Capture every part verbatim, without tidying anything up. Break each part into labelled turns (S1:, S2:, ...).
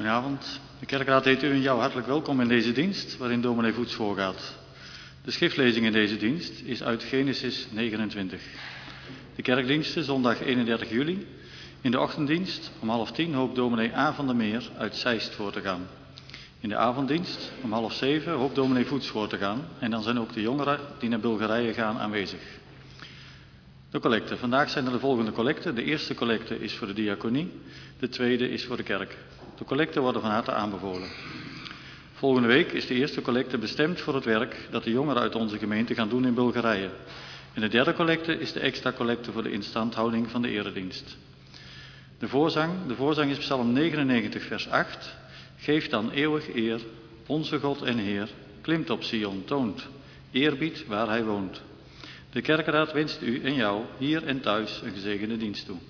S1: Goedenavond. De kerkraad heet u en jou hartelijk welkom in deze dienst waarin dominee Voets voorgaat. De schriftlezing in deze dienst is uit Genesis negenentwintig. De kerkdiensten zondag eenendertig juli. In de ochtenddienst om half tien hoopt dominee A. van der Meer uit Zeist voor te gaan. In de avonddienst om half zeven hoopt dominee Voets voor te gaan. En dan zijn ook de jongeren die naar Bulgarije gaan aanwezig. De collecte. Vandaag zijn er de volgende collecten. De eerste collecte is voor de diaconie. De tweede is voor de kerk. De collecten worden van harte aanbevolen. Volgende week is de eerste collecte bestemd voor het werk dat de jongeren uit onze gemeente gaan doen in Bulgarije. En de derde collecte is de extra collecte voor de instandhouding van de eredienst. De voorzang, de voorzang is Psalm negenennegentig vers acht. Geef dan eeuwig eer, onze God en Heer, klimt op Sion, toont eerbied waar hij woont. De kerkraad wenst u en jou hier en thuis een gezegende dienst toe.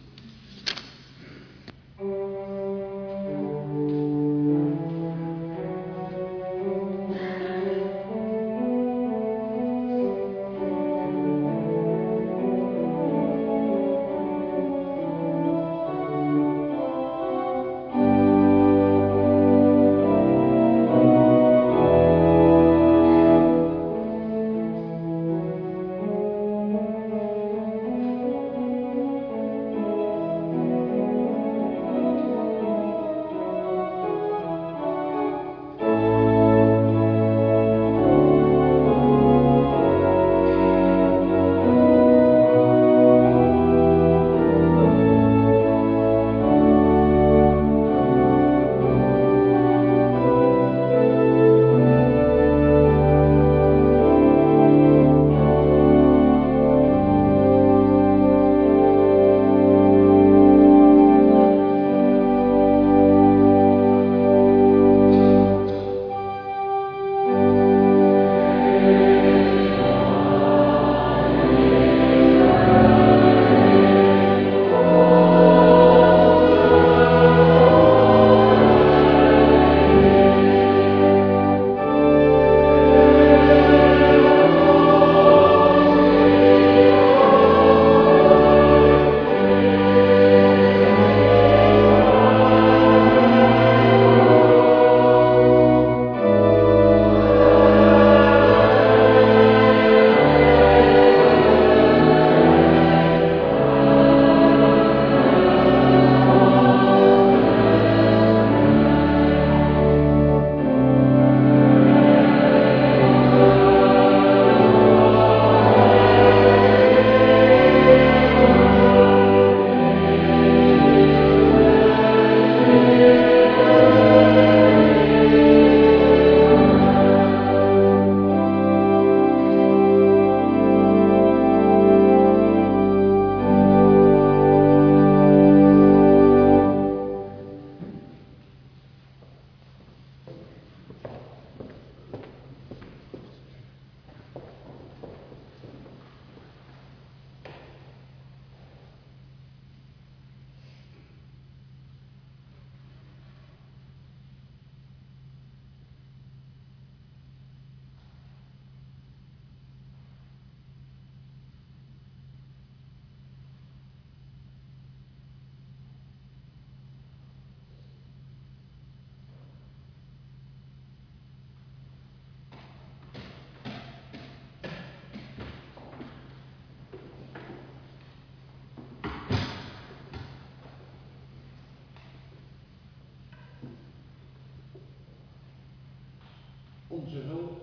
S2: Onze hulp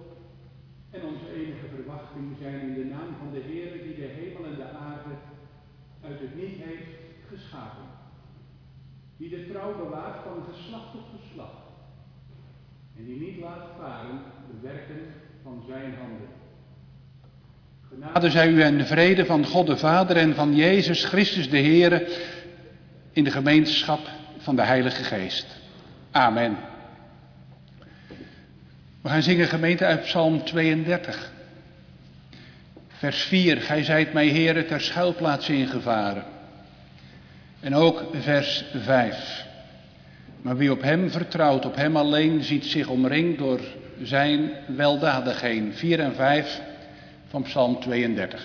S2: en onze enige verwachting zijn in de naam van de Heer die de hemel en de aarde uit het niet heeft geschapen. Die de trouw bewaart van geslacht tot geslacht. En die niet laat varen de werken van zijn handen. Genade zij u en de vrede van God de Vader en van Jezus Christus de Heer in de gemeenschap van de Heilige Geest. Amen. We gaan zingen gemeente uit Psalm tweeëndertig. Vers vier. Gij zijt mij Heere ter schuilplaats ingevaren. En ook vers vijf. Maar wie op hem vertrouwt, op hem alleen, ziet zich omringd door zijn weldadigheden. vier en vijf van Psalm tweeëndertig.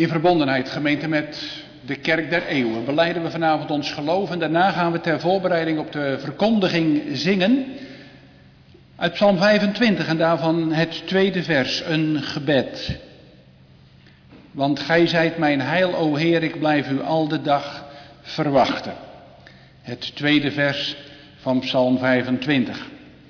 S2: In verbondenheid, gemeente, met de kerk der eeuwen belijden we vanavond ons geloof en daarna gaan we ter voorbereiding op de verkondiging zingen uit Psalm vijfentwintig en daarvan het tweede vers, een gebed. Want gij zijt mijn heil, o Heer, ik blijf u al de dag verwachten. Het tweede vers van Psalm vijfentwintig.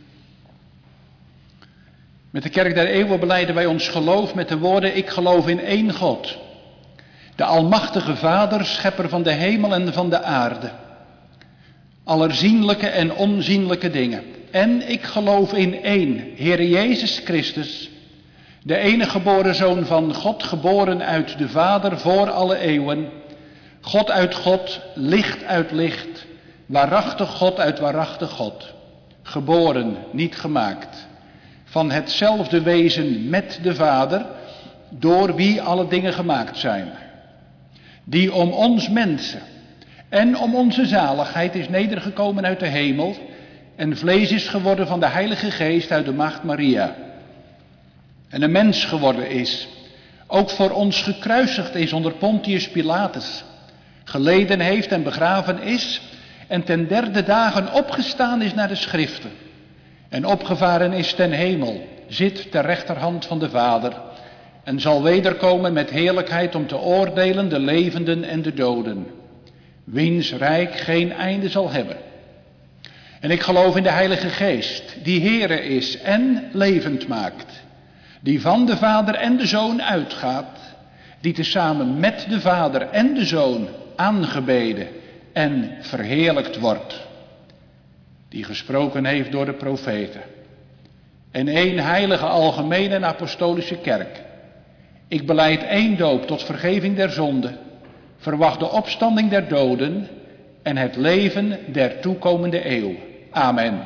S2: Met de kerk der eeuwen belijden wij ons geloof met de woorden: ik geloof in één God, de almachtige Vader, schepper van de hemel en van de aarde, allerzienlijke en onzienlijke dingen. En ik geloof in één, Heere Jezus Christus, de enige geboren Zoon van God, geboren uit de Vader voor alle eeuwen, God uit God, licht uit licht, waarachtig God uit waarachtig God, geboren, niet gemaakt, van hetzelfde wezen met de Vader, door wie alle dingen gemaakt zijn, die om ons mensen en om onze zaligheid is nedergekomen uit de hemel en vlees is geworden van de Heilige Geest uit de maagd Maria, en een mens geworden is, ook voor ons gekruisigd is onder Pontius Pilatus, geleden heeft en begraven is, en ten derde dagen opgestaan is naar de schriften, en opgevaren is ten hemel, zit ter rechterhand van de Vader, en zal wederkomen met heerlijkheid om te oordelen de levenden en de doden, wiens rijk geen einde zal hebben. En ik geloof in de Heilige Geest, die Heere is en levend maakt, die van de Vader en de Zoon uitgaat, die tezamen met de Vader en de Zoon aangebeden en verheerlijkt wordt, die gesproken heeft door de profeten. En één heilige algemene en apostolische kerk. Ik belijd één doop tot vergeving der zonde, verwacht de opstanding der doden en het leven der toekomende eeuw. Amen.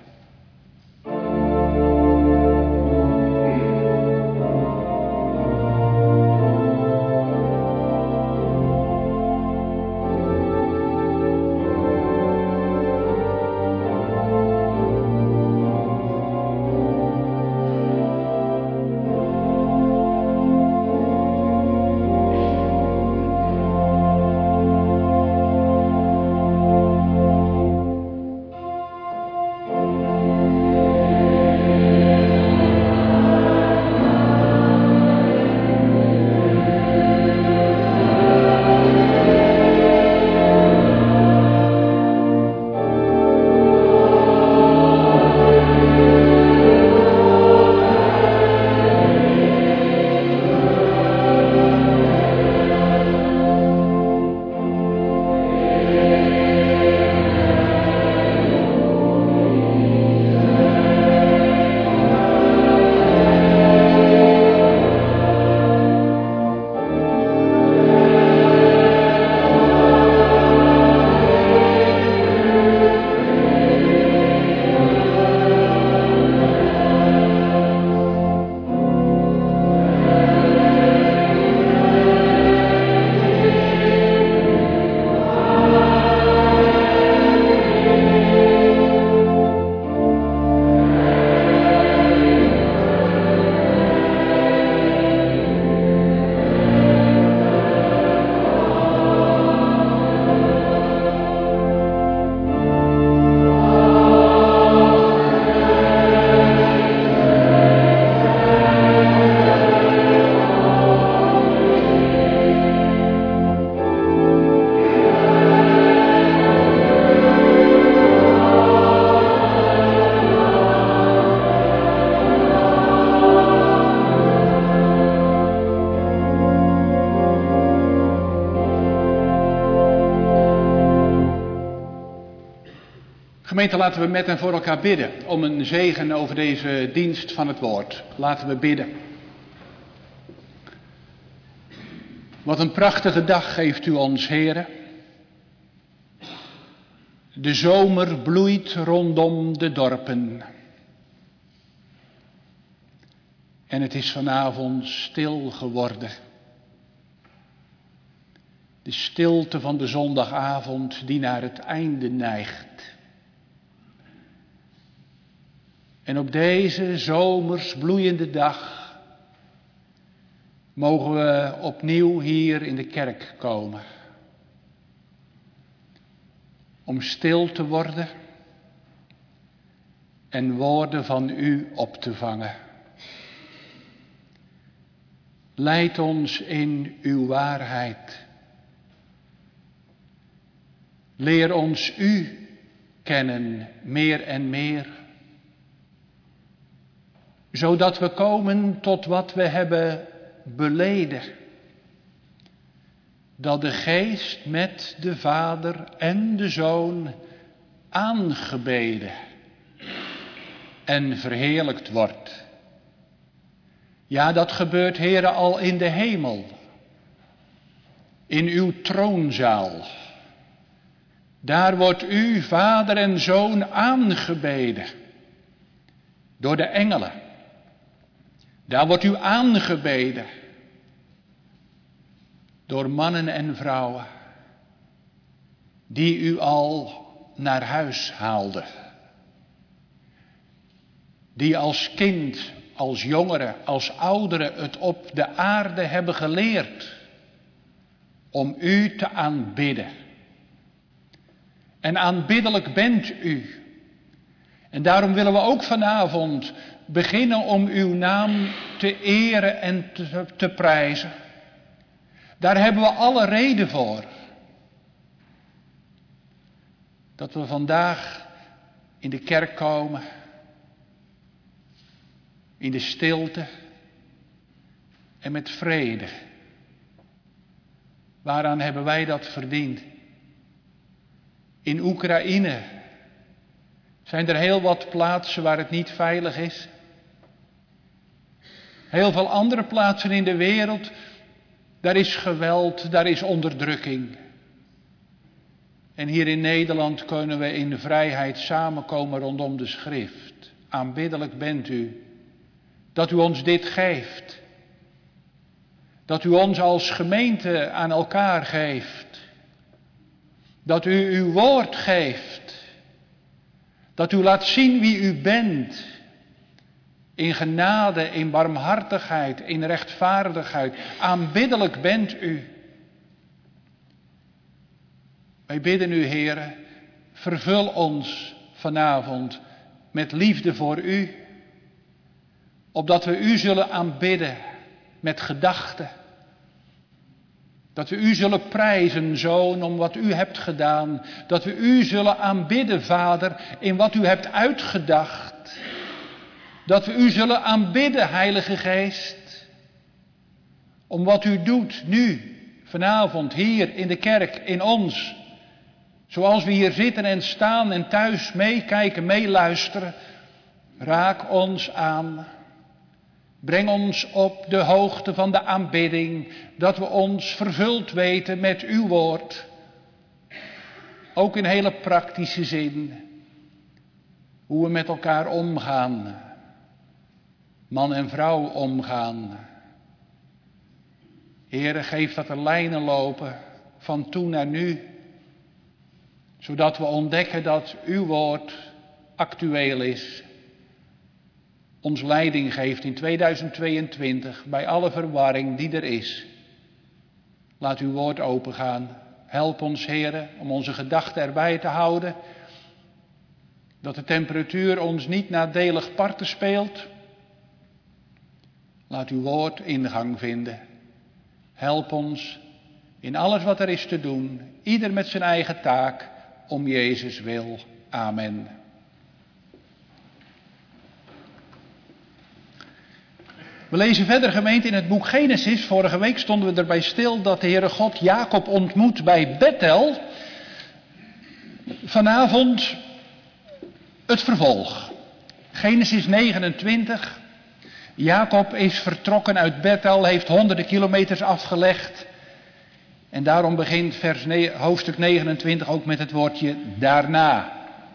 S2: Gemeente, laten we met en voor elkaar bidden om een zegen over deze dienst van het woord. Laten we bidden. Wat een prachtige dag geeft u ons, Heere. De zomer bloeit rondom de dorpen. En het is vanavond stil geworden. De stilte van de zondagavond die naar het einde neigt. En op deze zomers bloeiende dag mogen we opnieuw hier in de kerk komen. Om stil te worden en woorden van u op te vangen. Leid ons in uw waarheid. Leer ons u kennen meer en meer. Zodat we komen tot wat we hebben beleden. Dat de Geest met de Vader en de Zoon aangebeden en verheerlijkt wordt. Ja, dat gebeurt, Heere, al in de hemel. In uw troonzaal. Daar wordt u, Vader en Zoon, aangebeden. Door de engelen. Daar wordt u aangebeden. Door mannen en vrouwen. Die u al naar huis haalden. Die als kind, als jongeren, als ouderen het op de aarde hebben geleerd. Om u te aanbidden. En aanbiddelijk bent u. En daarom willen we ook vanavond beginnen om uw naam te eren en te, te prijzen. Daar hebben we alle reden voor. Dat we vandaag in de kerk komen. In de stilte. En met vrede. Waaraan hebben wij dat verdiend? In Oekraïne zijn er heel wat plaatsen waar het niet veilig is. Heel veel andere plaatsen in de wereld, daar is geweld, daar is onderdrukking. En hier in Nederland kunnen we in de vrijheid samenkomen rondom de schrift. Aanbiddelijk bent u, dat u ons dit geeft. Dat u ons als gemeente aan elkaar geeft. Dat u uw woord geeft. Dat u laat zien wie u bent. In genade, in barmhartigheid, in rechtvaardigheid. Aanbiddelijk bent u. Wij bidden u, Heere, vervul ons vanavond met liefde voor u. Opdat we u zullen aanbidden met gedachten. Dat we u zullen prijzen, Zoon, om wat u hebt gedaan. Dat we u zullen aanbidden, Vader, in wat u hebt uitgedacht. Dat we u zullen aanbidden, Heilige Geest. Om wat u doet nu, vanavond, hier in de kerk, in ons. Zoals we hier zitten en staan en thuis meekijken, meeluisteren. Raak ons aan. Breng ons op de hoogte van de aanbidding, dat we ons vervuld weten met uw woord. Ook in hele praktische zin. Hoe we met elkaar omgaan. Man en vrouw omgaan. Heere, geef dat er lijnen lopen van toen naar nu. Zodat we ontdekken dat uw woord actueel is. Ons leiding geeft in tweeduizend tweeëntwintig bij alle verwarring die er is. Laat uw woord opengaan. Help ons, Heere, om onze gedachten erbij te houden. Dat de temperatuur ons niet nadelig parten speelt. Laat uw woord ingang vinden. Help ons in alles wat er is te doen. Ieder met zijn eigen taak. Om Jezus wil. Amen. We lezen verder, gemeente, in het boek Genesis. Vorige week stonden we erbij stil dat de Heere God Jacob ontmoet bij Bethel. Vanavond het vervolg. Genesis negenentwintig. Jacob is vertrokken uit Bethel, heeft honderden kilometers afgelegd. En daarom begint vers ne- hoofdstuk negenentwintig ook met het woordje daarna.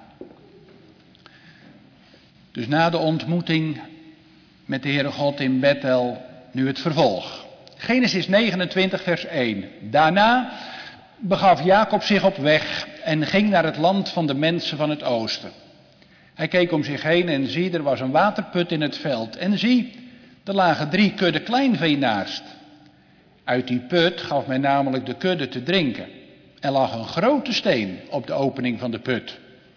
S2: Dus na de ontmoeting met de Heere God in Bethel, nu het vervolg. Genesis negenentwintig vers één. Daarna begaf Jacob zich op weg en ging naar het land van de mensen van het oosten. Hij keek om zich heen en zie, er was een waterput in het veld. En zie, er lagen drie kudden kleinvee naast. Uit die put gaf men namelijk de kudde te drinken. Er lag een grote steen op de opening van de put.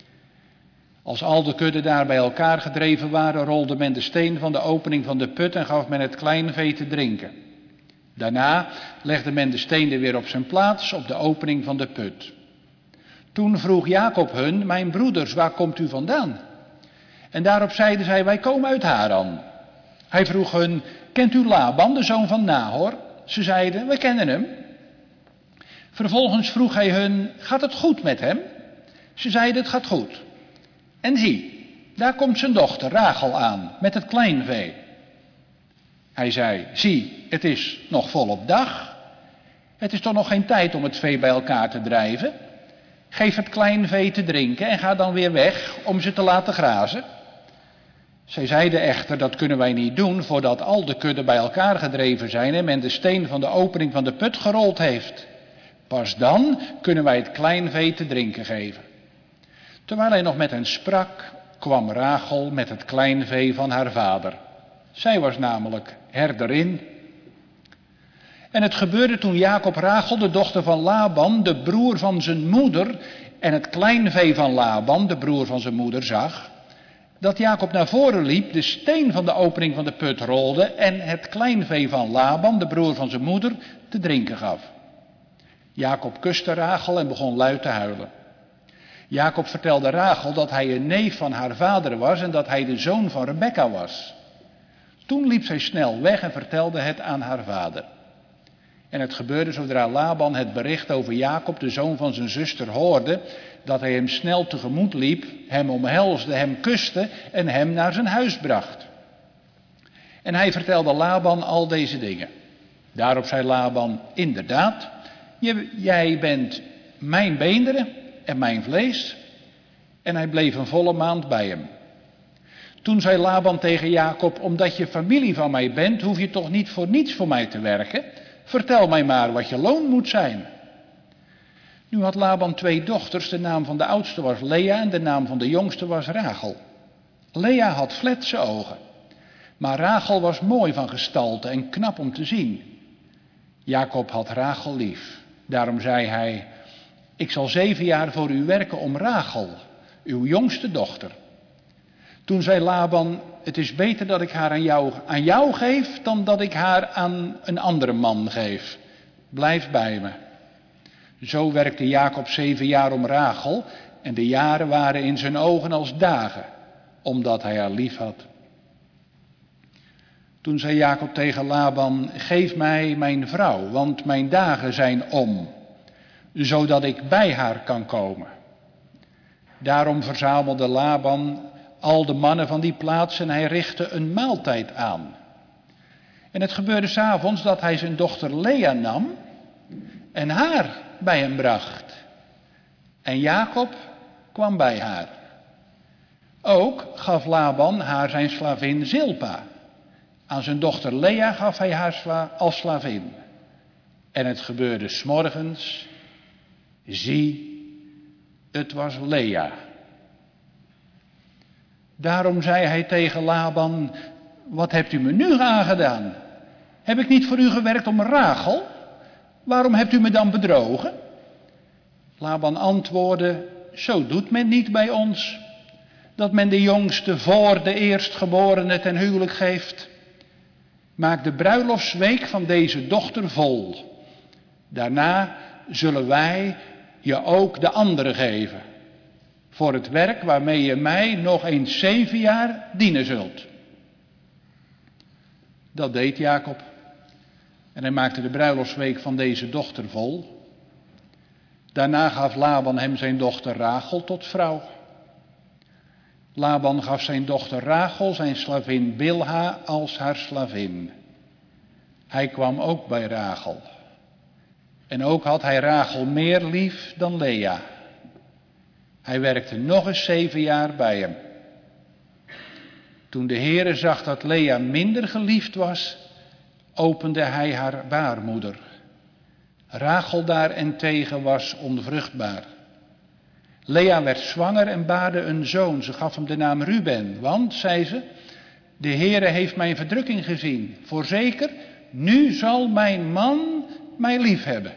S2: Als al de kudden daar bij elkaar gedreven waren, rolde men de steen van de opening van de put en gaf men het kleinvee te drinken. Daarna legde men de steen er weer op zijn plaats op de opening van de put. Toen vroeg Jacob hun: mijn broeders, waar komt u vandaan? En daarop zeiden zij: wij komen uit Haran. Hij vroeg hun: kent u Laban, de zoon van Nahor? Ze zeiden: wij kennen hem. Vervolgens vroeg hij hun: gaat het goed met hem? Ze zeiden: het gaat goed. En zie, daar komt zijn dochter Rachel aan met het kleinvee. Hij zei: zie, het is nog volop dag. Het is toch nog geen tijd om het vee bij elkaar te drijven? Geef het kleinvee te drinken en ga dan weer weg om ze te laten grazen. Zij zeiden echter: dat kunnen wij niet doen voordat al de kudden bij elkaar gedreven zijn en men de steen van de opening van de put gerold heeft. Pas dan kunnen wij het kleinvee te drinken geven. Terwijl hij nog met hen sprak, kwam Rachel met het kleinvee van haar vader. Zij was namelijk herderin. En het gebeurde toen Jacob Rachel, de dochter van Laban, de broer van zijn moeder, en het kleinvee van Laban, de broer van zijn moeder, zag, dat Jacob naar voren liep, de steen van de opening van de put rolde en het kleinvee van Laban, de broer van zijn moeder, te drinken gaf. Jacob kuste Rachel en begon luid te huilen. Jacob vertelde Rachel dat hij een neef van haar vader was en dat hij de zoon van Rebekka was. Toen liep zij snel weg en vertelde het aan haar vader. En het gebeurde zodra Laban het bericht over Jacob, de zoon van zijn zuster, hoorde, dat hij hem snel tegemoet liep, hem omhelsde, hem kuste en hem naar zijn huis bracht. En hij vertelde Laban al deze dingen. Daarop zei Laban: inderdaad, jij bent mijn beenderen en mijn vlees. En hij bleef een volle maand bij hem. Toen zei Laban tegen Jacob: omdat je familie van mij bent, hoef je toch niet voor niets voor mij te werken. Vertel mij maar wat je loon moet zijn. Nu had Laban twee dochters, de naam van de oudste was Lea en de naam van de jongste was Rachel. Lea had fletse ogen, maar Rachel was mooi van gestalte en knap om te zien. Jacob had Rachel lief. Daarom zei hij: ik zal zeven jaar voor u werken om Rachel, uw jongste dochter. Toen zei Laban: het is beter dat ik haar aan jou, aan jou geef dan dat ik haar aan een andere man geef. Blijf bij me. Zo werkte Jacob zeven jaar om Rachel en de jaren waren in zijn ogen als dagen, omdat hij haar lief had. Toen zei Jacob tegen Laban: geef mij mijn vrouw, want mijn dagen zijn om, zodat ik bij haar kan komen. Daarom verzamelde Laban al de mannen van die plaats en hij richtte een maaltijd aan. En het gebeurde 's avonds dat hij zijn dochter Lea nam en haar bij hem bracht. En Jacob kwam bij haar. Ook gaf Laban haar zijn slavin Zilpa. Aan zijn dochter Lea gaf hij haar sla- als slavin. En het gebeurde 's morgens. Zie, het was Lea. Daarom zei hij tegen Laban: wat hebt u me nu aangedaan? Heb ik niet voor u gewerkt om Rachel? Waarom hebt u me dan bedrogen? Laban antwoordde: zo doet men niet bij ons, dat men de jongste voor de eerstgeborene ten huwelijk geeft. Maak de bruiloftsweek van deze dochter vol. Daarna zullen wij je ook de andere geven, voor het werk waarmee je mij nog eens zeven jaar dienen zult. Dat deed Jacob. En hij maakte de bruiloftsweek van deze dochter vol. Daarna gaf Laban hem zijn dochter Rachel tot vrouw. Laban gaf zijn dochter Rachel zijn slavin Bilha als haar slavin. Hij kwam ook bij Rachel. En ook had hij Rachel meer lief dan Lea. Hij werkte nog eens zeven jaar bij hem. Toen de Heere zag dat Lea minder geliefd was, opende hij haar baarmoeder. Rachel daarentegen was onvruchtbaar. Lea werd zwanger en baarde een zoon. Ze gaf hem de naam Ruben, want, zei ze, de Heere heeft mijn verdrukking gezien. Voorzeker, nu zal mijn man mij liefhebben.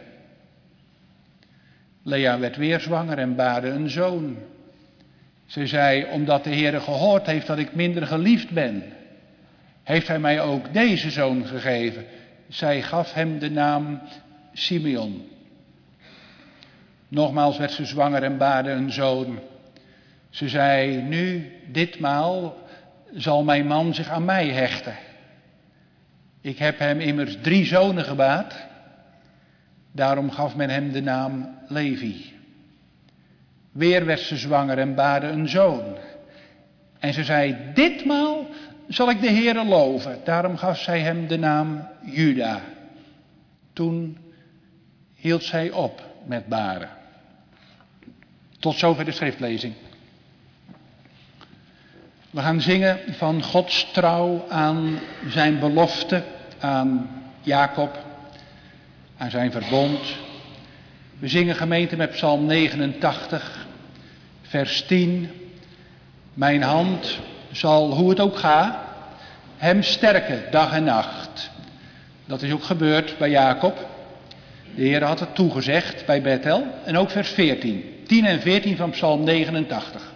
S2: Lea werd weer zwanger en baarde een zoon. Ze zei, omdat de Heere gehoord heeft dat ik minder geliefd ben, heeft hij mij ook deze zoon gegeven. Zij gaf hem de naam Simeon. Nogmaals werd ze zwanger en baarde een zoon. Ze zei, nu, ditmaal, zal mijn man zich aan mij hechten. Ik heb hem immers drie zonen gebaard. Daarom gaf men hem de naam Levi. Weer werd ze zwanger en baarde een zoon. En ze zei, ditmaal zal ik de Heere loven. Daarom gaf zij hem de naam Juda. Toen hield zij op met baren. Tot zover de schriftlezing. We gaan zingen van Gods trouw aan zijn belofte, aan Jacob, aan zijn verbond. We zingen gemeente met Psalm negenentachtig, vers tien. Mijn hand zal, hoe het ook gaat, hem sterken dag en nacht. Dat is ook gebeurd bij Jacob. De Heer had het toegezegd bij Bethel. En ook vers veertien. tien en veertien van Psalm negenentachtig.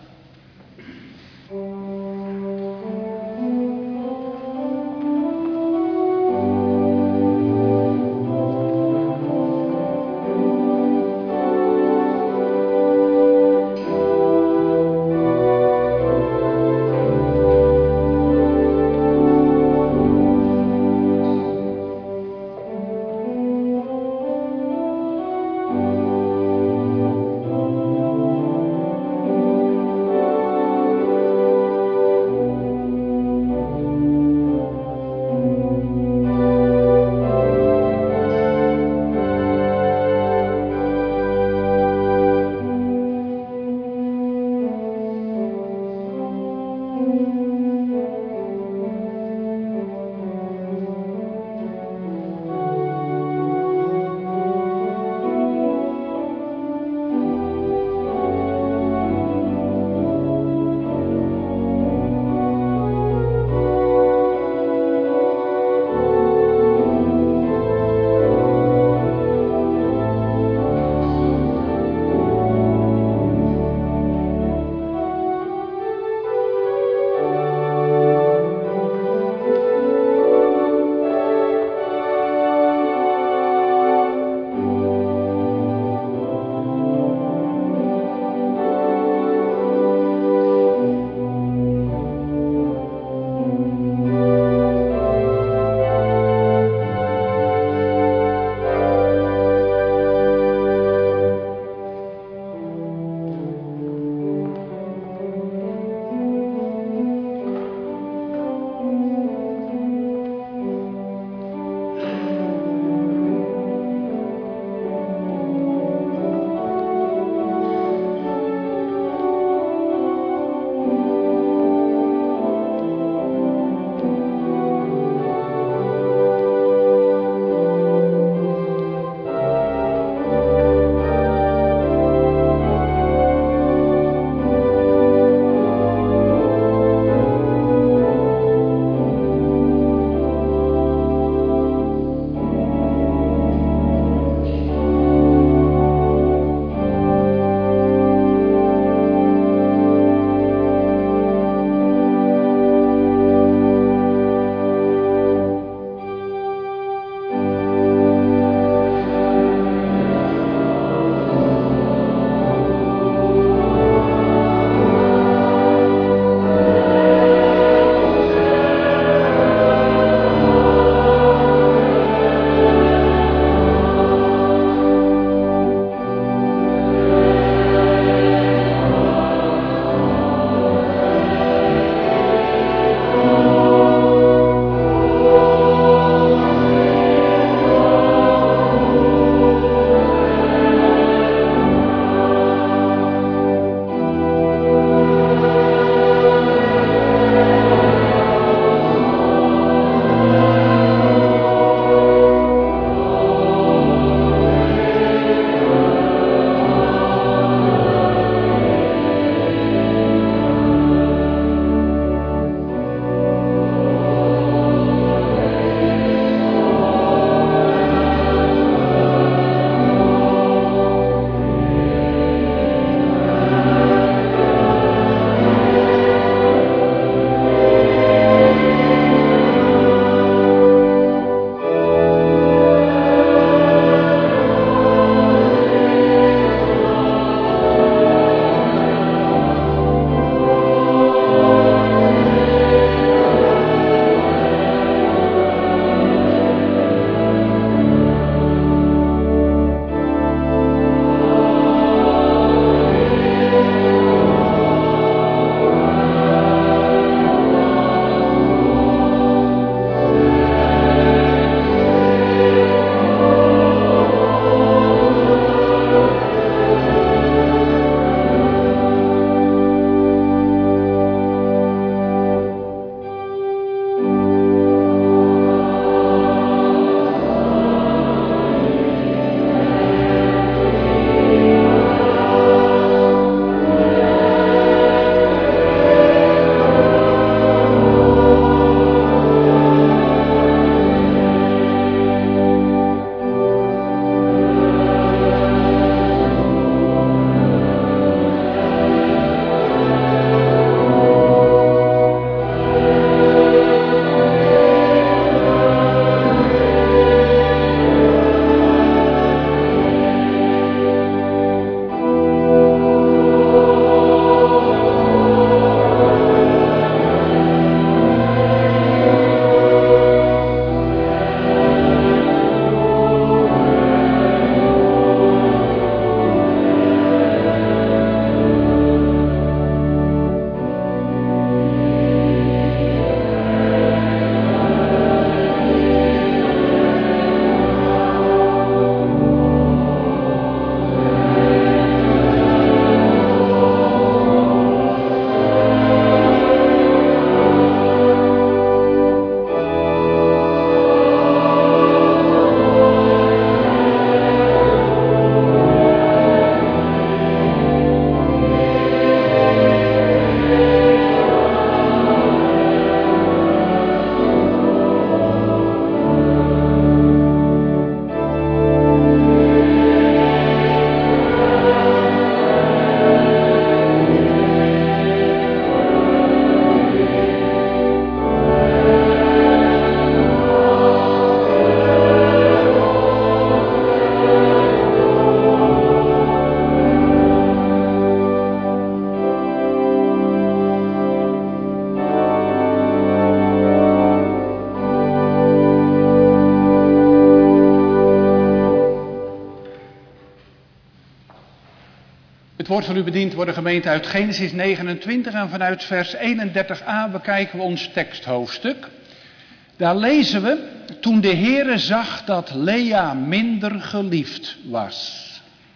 S2: woord van u bediend wordt de gemeente uit Genesis negenentwintig en vanuit vers eenendertig a bekijken we ons teksthoofdstuk. Daar lezen we, toen de Heere zag dat Lea minder geliefd was.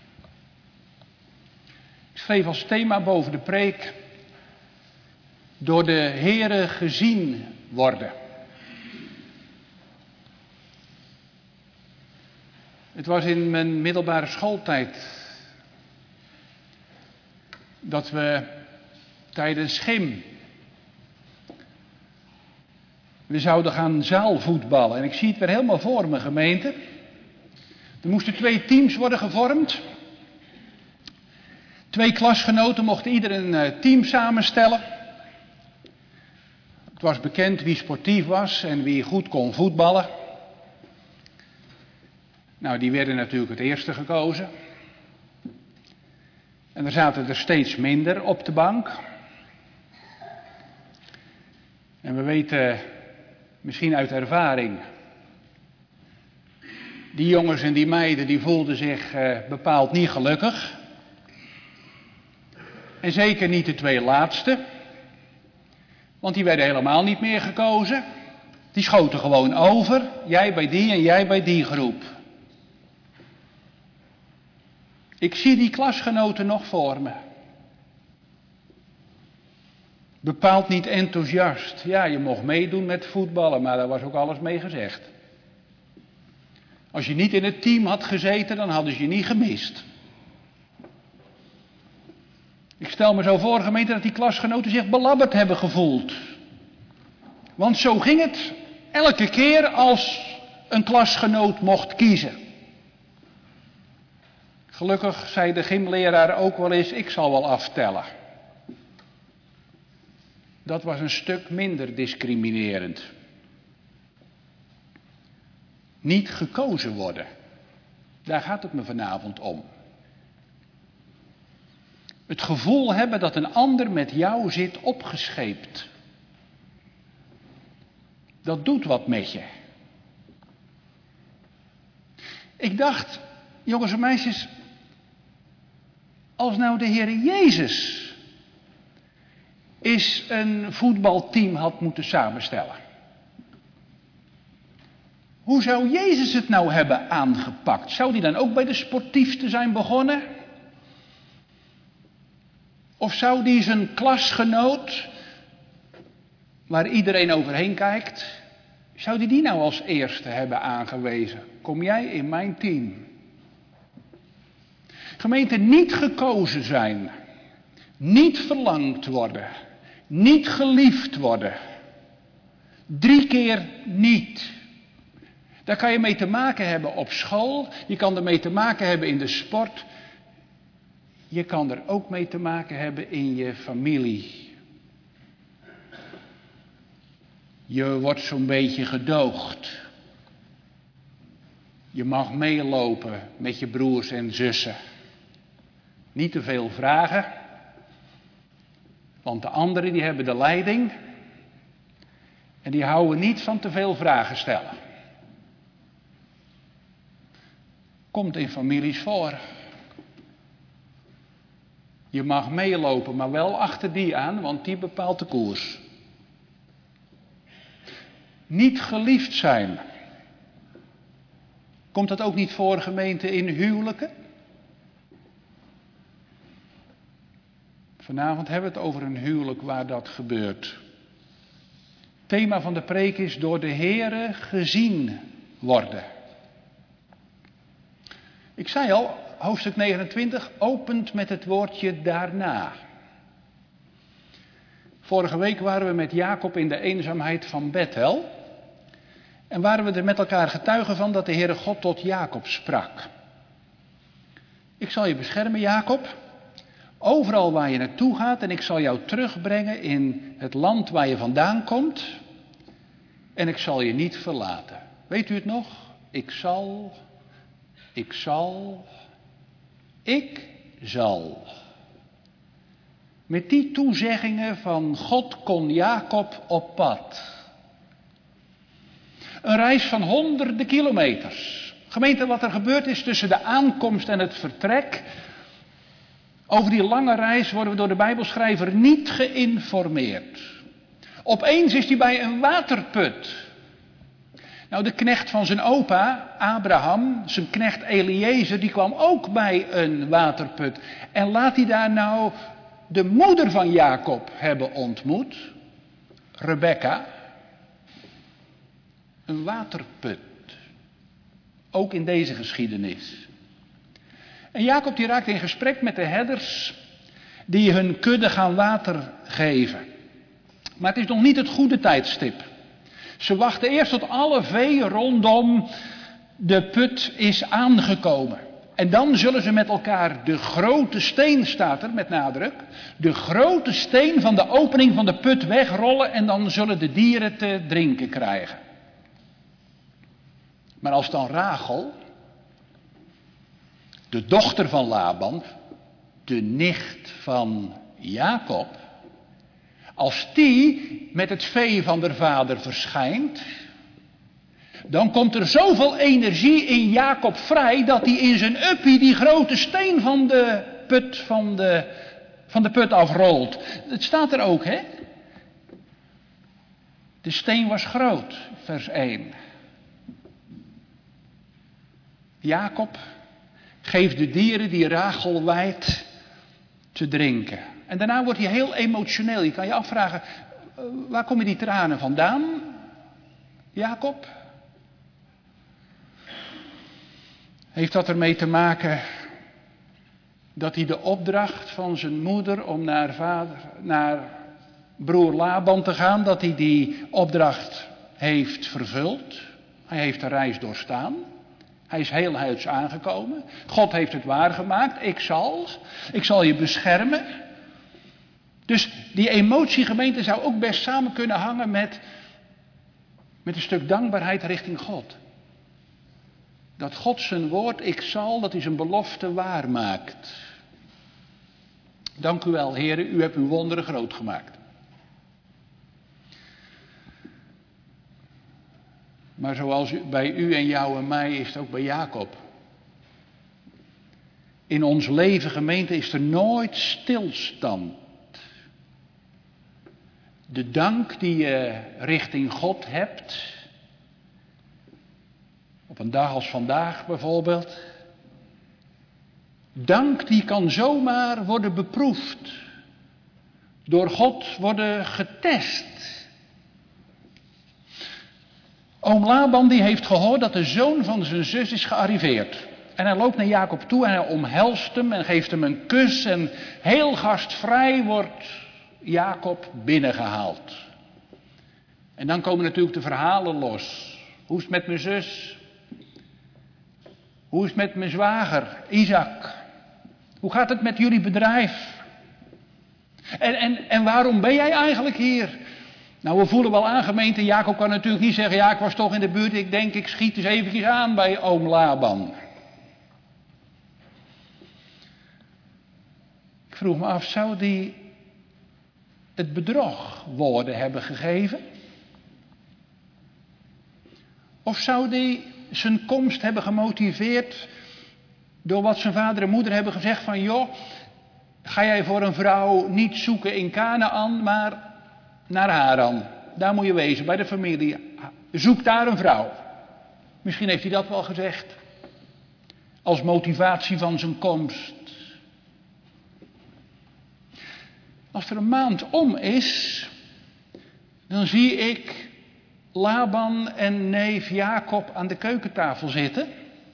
S2: Ik schreef als thema boven de preek, door de Heere gezien worden. Het was in mijn middelbare schooltijd dat we tijdens schim, we zouden gaan zaalvoetballen. En ik zie het weer helemaal voor me, gemeente. Er moesten twee teams worden gevormd. Twee klasgenoten mochten ieder een team samenstellen. Het was bekend wie sportief was en wie goed kon voetballen. Nou, die werden natuurlijk het eerste gekozen. En er zaten er steeds minder op de bank. En we weten misschien uit ervaring, die jongens en die meiden die voelden zich uh, bepaald niet gelukkig. En zeker niet de twee laatste. Want die werden helemaal niet meer gekozen. Die schoten gewoon over. Jij bij die en jij bij die groep. Ik zie die klasgenoten nog voor me. Bepaald niet enthousiast. Ja, je mocht meedoen met voetballen, maar daar was ook alles mee gezegd. Als je niet in het team had gezeten, dan hadden ze je niet gemist. Ik stel me zo voor, gemeente, dat die klasgenoten zich belabberd hebben gevoeld. Want zo ging het elke keer als een klasgenoot mocht kiezen. Gelukkig zei de gymleraar ook wel eens, ik zal wel aftellen. Dat was een stuk minder discriminerend. Niet gekozen worden. Daar gaat het me vanavond om. Het gevoel hebben dat een ander met jou zit opgescheept. Dat doet wat met je. Ik dacht, jongens en meisjes, als nou de Heer Jezus eens een voetbalteam had moeten samenstellen. Hoe zou Jezus het nou hebben aangepakt? Zou die dan ook bij de sportiefste zijn begonnen? Of zou die zijn klasgenoot, waar iedereen overheen kijkt, zou die die nou als eerste hebben aangewezen? Kom jij in mijn team? Gemeente, niet gekozen zijn, niet verlangd worden, niet geliefd worden, drie keer niet. Daar kan je mee te maken hebben op school, je kan er mee te maken hebben in de sport, je kan er ook mee te maken hebben in je familie. Je wordt zo'n beetje gedoogd. Je mag meelopen met je broers en zussen. Niet te veel vragen, want de anderen die hebben de leiding en die houden niet van te veel vragen stellen. Komt in families voor. Je mag meelopen, maar wel achter die aan, want die bepaalt de koers. Niet geliefd zijn. Komt dat ook niet voor, gemeente, in huwelijken? Vanavond hebben we het over een huwelijk waar dat gebeurt. Het thema van de preek is door de Heere gezien worden. Ik zei al, hoofdstuk negenentwintig opent met het woordje daarna. Vorige week waren we met Jacob in de eenzaamheid van Bethel. En waren we er met elkaar getuigen van dat de Heere God tot Jacob sprak. Ik zal je beschermen, Jacob. Overal waar je naartoe gaat en ik zal jou terugbrengen in het land waar je vandaan komt. En ik zal je niet verlaten. Weet u het nog? Ik zal, ik zal, ik zal. Met die toezeggingen van God kon Jacob op pad. Een reis van honderden kilometers. Gemeente, wat er gebeurd is tussen de aankomst en het vertrek. Over die lange reis worden we door de Bijbelschrijver niet geïnformeerd. Opeens is hij bij een waterput. Nou, de knecht van zijn opa, Abraham, zijn knecht Eliezer, die kwam ook bij een waterput. En laat hij daar nou de moeder van Jacob hebben ontmoet, Rebekka. Een waterput. Ook in deze geschiedenis. En Jacob die raakt in gesprek met de herders die hun kudde gaan water geven. Maar het is nog niet het goede tijdstip. Ze wachten eerst tot alle vee rondom de put is aangekomen. En dan zullen ze met elkaar de grote steen, staat er met nadruk, de grote steen van de opening van de put wegrollen en dan zullen de dieren te drinken krijgen. Maar als dan Rachel, de dochter van Laban, de nicht van Jacob, als die met het vee van de vader verschijnt, dan komt er zoveel energie in Jacob vrij dat hij in zijn uppie die grote steen van de put, van de, van de put afrolt. Het staat er ook, hè? De steen was groot, vers één. Jacob geeft de dieren die Rachel wijdt te drinken. En daarna wordt hij heel emotioneel. Je kan je afvragen, waar komen die tranen vandaan, Jacob? Heeft dat ermee te maken dat hij de opdracht van zijn moeder om naar, vader, naar broer Laban te gaan, dat hij die opdracht heeft vervuld? Hij heeft de reis doorstaan. Hij is heel huids aangekomen. God heeft het waargemaakt. Ik zal. Ik zal je beschermen. Dus die emotiegemeente zou ook best samen kunnen hangen met, met een stuk dankbaarheid richting God. Dat God zijn woord, ik zal, dat hij zijn belofte waarmaakt. Dank u wel, heren, u hebt uw wonderen groot gemaakt. Maar zoals bij u en jou en mij is het ook bij Jacob. In ons leven, gemeente, is er nooit stilstand. De dank die je richting God hebt, op een dag als vandaag bijvoorbeeld, dank die kan zomaar worden beproefd, door God worden getest. Oom Laban die heeft gehoord dat de zoon van zijn zus is gearriveerd. En hij loopt naar Jacob toe en hij omhelst hem en geeft hem een kus. En heel gastvrij wordt Jacob binnengehaald. En dan komen natuurlijk de verhalen los. Hoe is het met mijn zus? Hoe is het met mijn zwager, Isaac? Hoe gaat het met jullie bedrijf? En, en, en waarom ben jij eigenlijk hier? Nou, we voelen wel aan, gemeente, Jacob kan natuurlijk niet zeggen, ja, ik was toch in de buurt, ik denk, ik schiet eens eventjes aan bij oom Laban. Ik vroeg me af, zou die het bedrog woorden hebben gegeven? Of zou die zijn komst hebben gemotiveerd door wat zijn vader en moeder hebben gezegd van, joh, ga jij voor een vrouw niet zoeken in Kanaan, maar naar Haran. Daar moet je wezen, bij de familie. Zoek daar een vrouw. Misschien heeft hij dat wel gezegd. Als motivatie van zijn komst. Als er een maand om is, dan zie ik Laban en neef Jacob aan de keukentafel zitten.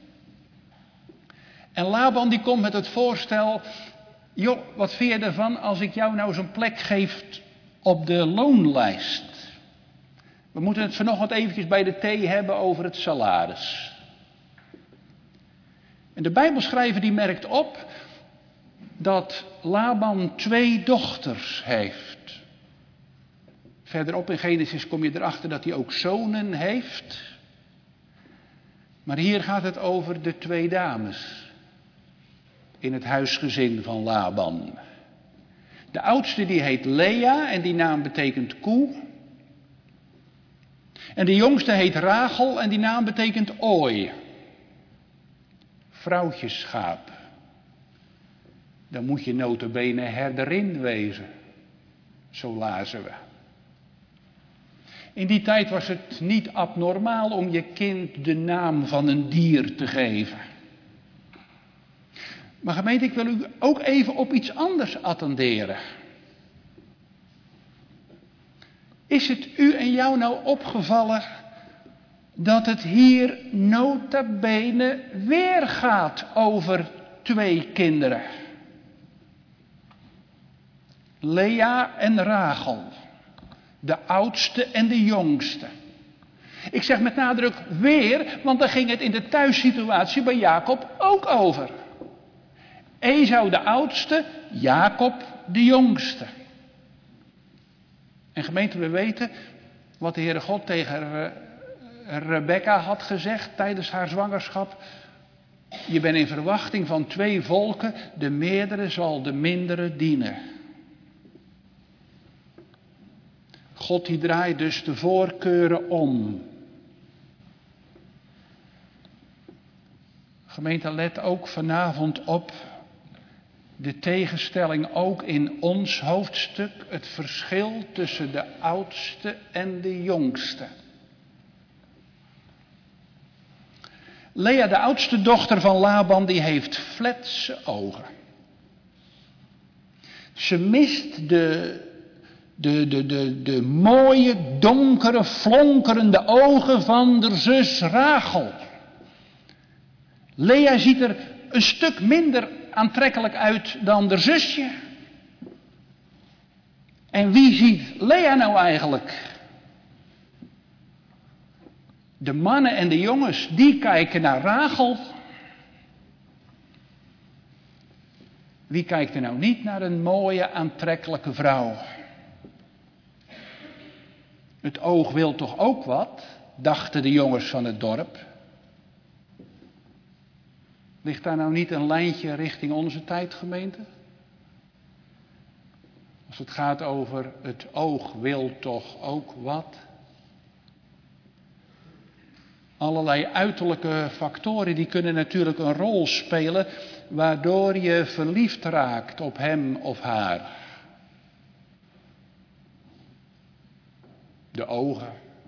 S2: En Laban die komt met het voorstel, joh, wat vind je ervan als ik jou nou zo'n plek geef op de loonlijst? We moeten het vanochtend eventjes bij de thee hebben over het salaris. En de Bijbelschrijver die merkt op dat Laban twee dochters heeft. Verderop in Genesis kom je erachter dat hij ook zonen heeft. Maar hier gaat het over de twee dames in het huisgezin van Laban. De oudste die heet Lea en die naam betekent koe. En de jongste heet Rachel en die naam betekent ooi. Vrouwtjeschaap. dan moet je nota bene herderin wezen. Zo lazen we. In die tijd was het niet abnormaal om je kind de naam van een dier te geven. Maar gemeente, ik wil u ook even op iets anders attenderen. Is het u en jou nou opgevallen dat het hier nota bene weer gaat over twee kinderen? Lea en Rachel. De oudste en de jongste. Ik zeg met nadruk weer, want daar ging het in de thuissituatie bij Jacob ook over. Esau de oudste, Jacob de jongste. En gemeente, we weten wat de Heere God tegen Rebekka had gezegd tijdens haar zwangerschap. Je bent in verwachting van twee volken, de meerdere zal de mindere dienen. God die draait dus de voorkeuren om. Gemeente, let ook vanavond op de tegenstelling ook in ons hoofdstuk. Het verschil tussen de oudste en de jongste. Lea, de oudste dochter van Laban, die heeft fletse ogen. Ze mist de... De, de, de, de mooie, donkere, flonkerende ogen van de zus Rachel. Lea ziet er een stuk minder aantrekkelijk uit dan de zusje. En wie ziet Lea nou eigenlijk? De mannen en de jongens, die kijken naar Rachel. Wie kijkt er nou niet naar een mooie, aantrekkelijke vrouw? Het oog wil toch ook wat, dachten de jongens van het dorp. Ligt daar nou niet een lijntje richting onze tijd, gemeente? Als het gaat over het oog wil toch ook wat? Allerlei uiterlijke factoren die kunnen natuurlijk een rol spelen, waardoor je verliefd raakt op hem of haar. De ogen,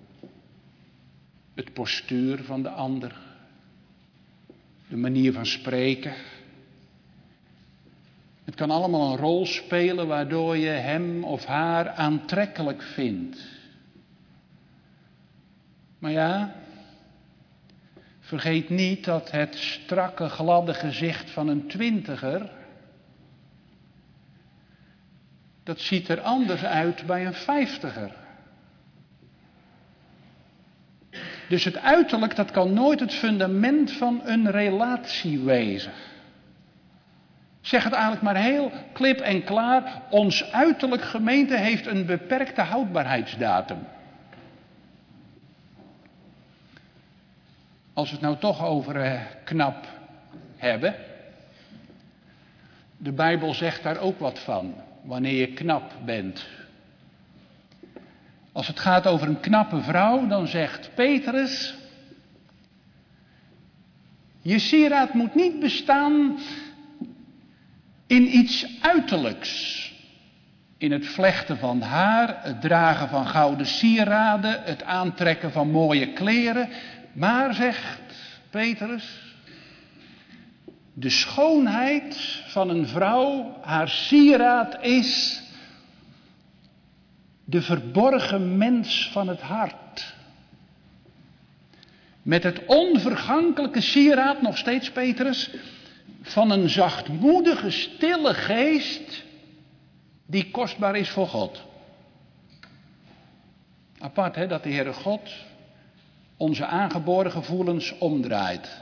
S2: het postuur van de ander, de manier van spreken. Het kan allemaal een rol spelen waardoor je hem of haar aantrekkelijk vindt. Maar ja, vergeet niet dat het strakke, gladde gezicht van een twintiger, dat ziet er anders uit bij een vijftiger. Dus het uiterlijk, dat kan nooit het fundament van een relatie wezen. Zeg het eigenlijk maar heel klip en klaar. Ons uiterlijk, gemeente, heeft een beperkte houdbaarheidsdatum. Als we het nou toch over eh, knap hebben. De Bijbel zegt daar ook wat van. Wanneer je knap bent. Als het gaat over een knappe vrouw, dan zegt Petrus: je sieraad moet niet bestaan in iets uiterlijks. In het vlechten van haar, het dragen van gouden sieraden, het aantrekken van mooie kleren. Maar, zegt Petrus, de schoonheid van een vrouw, haar sieraad is de verborgen mens van het hart. Met het onvergankelijke sieraad, nog steeds Petrus, van een zachtmoedige, stille geest die kostbaar is voor God. Apart, hè, dat de Heere God onze aangeboren gevoelens omdraait.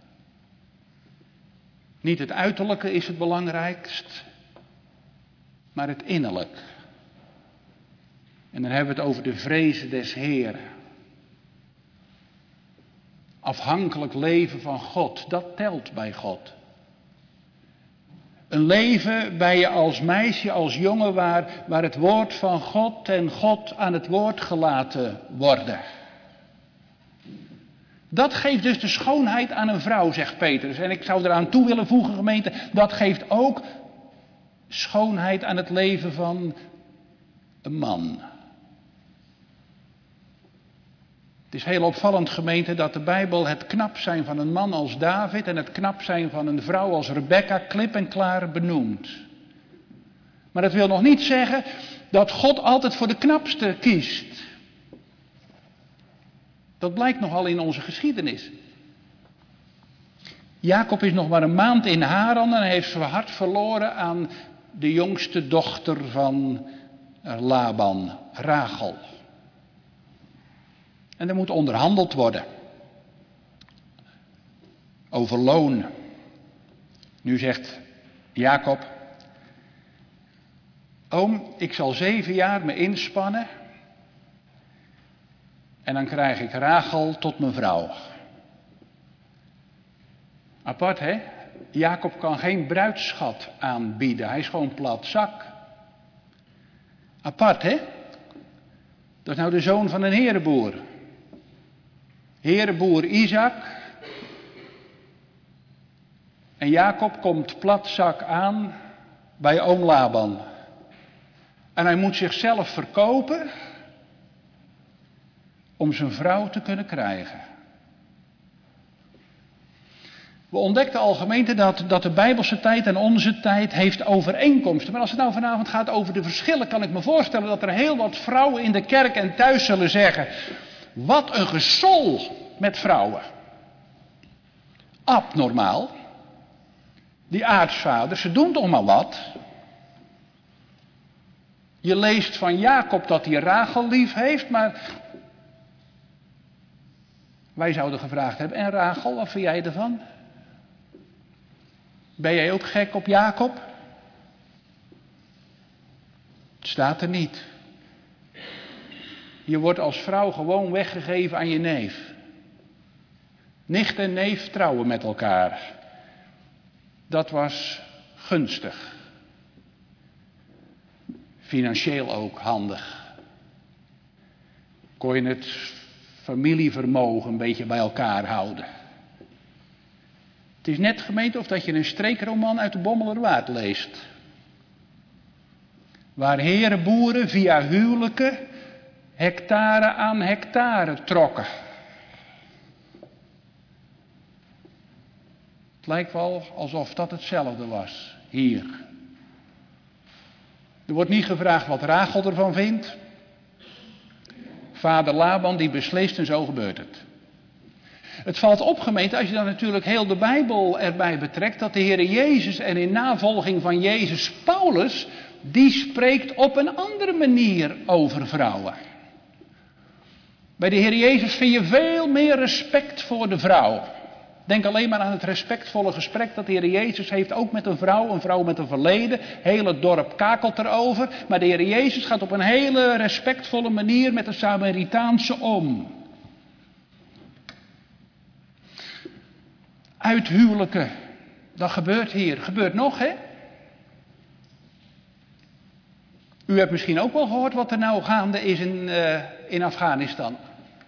S2: Niet het uiterlijke is het belangrijkst, maar het innerlijk. En dan hebben we het over de vrezen des Heeren. Afhankelijk leven van God, dat telt bij God. Een leven bij je als meisje, als jongen, waar, waar het woord van God en God aan het woord gelaten worden. Dat geeft dus de schoonheid aan een vrouw, zegt Petrus. En ik zou eraan toe willen voegen, gemeente, dat geeft ook schoonheid aan het leven van een man. Het is heel opvallend, gemeente, dat de Bijbel het knap zijn van een man als David en het knap zijn van een vrouw als Rebecca klip en klaar benoemt. Maar dat wil nog niet zeggen dat God altijd voor de knapste kiest. Dat blijkt nogal in onze geschiedenis. Jacob is nog maar een maand in Haran en hij heeft zijn hart verloren aan de jongste dochter van Laban, Rachel. En er moet onderhandeld worden. Over loon. Nu zegt Jacob: oom, ik zal zeven jaar me inspannen. En dan krijg ik Rachel tot mijn vrouw. Apart, hè? Jacob kan geen bruidsschat aanbieden. Hij is gewoon plat zak. Apart, hè? Dat is nou de zoon van een herenboer. Herenboer Isaac. En Jacob komt platzak aan bij oom Laban. En hij moet zichzelf verkopen om zijn vrouw te kunnen krijgen. We ontdekten al, gemeente, dat, dat de Bijbelse tijd en onze tijd heeft overeenkomsten. Maar als het nou vanavond gaat over de verschillen, kan ik me voorstellen dat er heel wat vrouwen in de kerk en thuis zullen zeggen: wat een gesol met vrouwen. Abnormaal. Die aartsvaders, ze doen toch maar wat. Je leest van Jacob dat hij Rachel lief heeft, maar wij zouden gevraagd hebben: en Rachel, wat vind jij ervan? Ben jij ook gek op Jacob? Het staat er niet. Je wordt als vrouw gewoon weggegeven aan je neef. Nicht en neef trouwen met elkaar. Dat was gunstig. Financieel ook handig. Kon je het familievermogen een beetje bij elkaar houden. Het is net, gemeente, of dat je een streekroman uit de Bommelerwaard leest. Waar herenboeren via huwelijken hectare aan hectare trokken. Het lijkt wel alsof dat hetzelfde was, hier. Er wordt niet gevraagd wat Rachel ervan vindt. Vader Laban die beslist en zo gebeurt het. Het valt op, gemeente, als je dan natuurlijk heel de Bijbel erbij betrekt, dat de Heer Jezus en in navolging van Jezus Paulus, die spreekt op een andere manier over vrouwen. Bij de Heer Jezus vind je veel meer respect voor de vrouw. Denk alleen maar aan het respectvolle gesprek dat de Heer Jezus heeft ook met een vrouw, een vrouw met een verleden. Heel het dorp kakelt erover, maar de Heer Jezus gaat op een hele respectvolle manier met de Samaritaanse om. Uithuwelijken, dat gebeurt hier, gebeurt nog, hè? U hebt misschien ook wel gehoord wat er nou gaande is in, uh, in Afghanistan.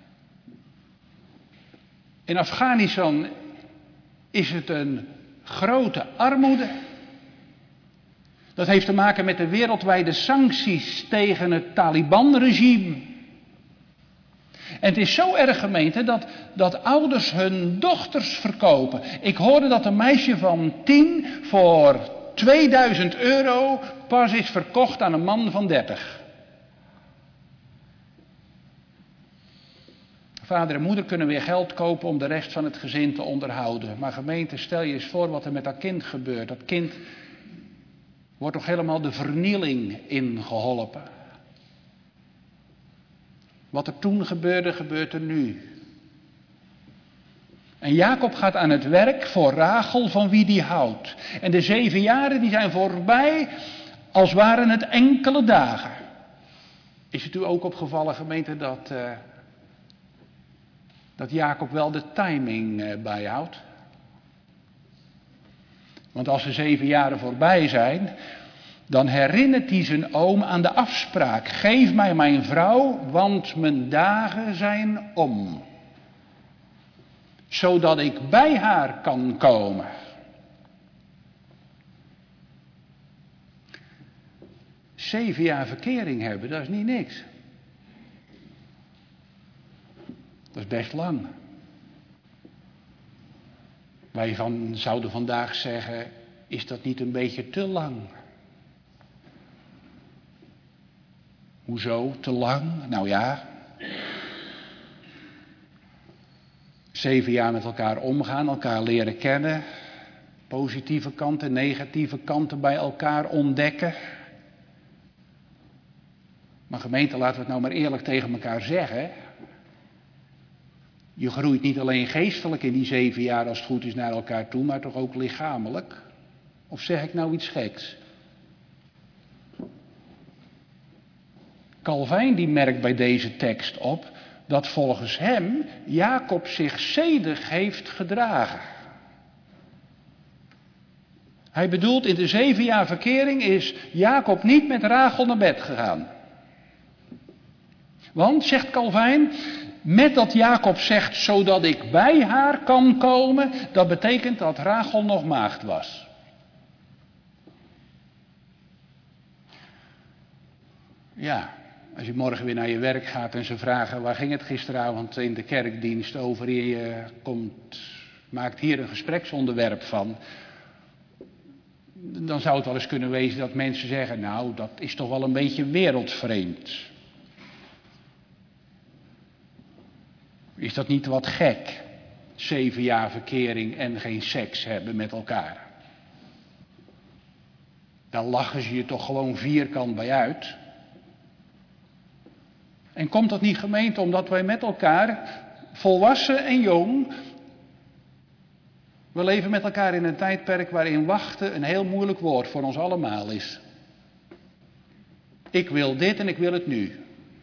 S2: In Afghanistan is het een grote armoede. Dat heeft te maken met de wereldwijde sancties tegen het Taliban-regime. En het is zo erg, gemeente, dat, dat ouders hun dochters verkopen. Ik hoorde dat een meisje van tien voor tweeduizend euro pas is verkocht aan een man van dertig. Vader en moeder kunnen weer geld kopen om de rest van het gezin te onderhouden. Maar gemeente, stel je eens voor wat er met dat kind gebeurt. Dat kind wordt toch helemaal de vernieling ingeholpen. Wat er toen gebeurde, gebeurt er nu. En Jacob gaat aan het werk voor Rachel, van wie die houdt. En de zeven jaren die zijn voorbij, als waren het enkele dagen. Is het u ook opgevallen, gemeente, dat, uh, dat Jacob wel de timing uh, bijhoudt? Want als de zeven jaren voorbij zijn, dan herinnert hij zijn oom aan de afspraak. Geef mij mijn vrouw, want mijn dagen zijn om. Zodat ik bij haar kan komen. Zeven jaar verkering hebben, dat is niet niks. Dat is best lang. Wij van, zouden vandaag zeggen, is dat niet een beetje te lang? Hoezo te lang? Nou ja. Zeven jaar met elkaar omgaan, elkaar leren kennen. Positieve kanten, negatieve kanten bij elkaar ontdekken. Maar gemeente, laten we het nou maar eerlijk tegen elkaar zeggen. Je groeit niet alleen geestelijk in die zeven jaar als het goed is naar elkaar toe, maar toch ook lichamelijk? Of zeg ik nou iets geks? Calvijn die merkt bij deze tekst op dat volgens hem Jacob zich zedig heeft gedragen. Hij bedoelt, in de zeven jaar verkering is Jacob niet met Rachel naar bed gegaan. Want, zegt Calvijn, met dat Jacob zegt, zodat ik bij haar kan komen, dat betekent dat Rachel nog maagd was. Ja, als je morgen weer naar je werk gaat en ze vragen, waar ging het gisteravond in de kerkdienst over, en je komt, maakt hier een gespreksonderwerp van, dan zou het wel eens kunnen wezen dat mensen zeggen, nou, dat is toch wel een beetje wereldvreemd. Is dat niet wat gek? Zeven jaar verkering en geen seks hebben met elkaar. Dan lachen ze je toch gewoon vierkant bij uit. En komt dat niet, gemeente, omdat wij met elkaar, volwassen en jong, we leven met elkaar in een tijdperk waarin wachten een heel moeilijk woord voor ons allemaal is. Ik wil dit en ik wil het nu.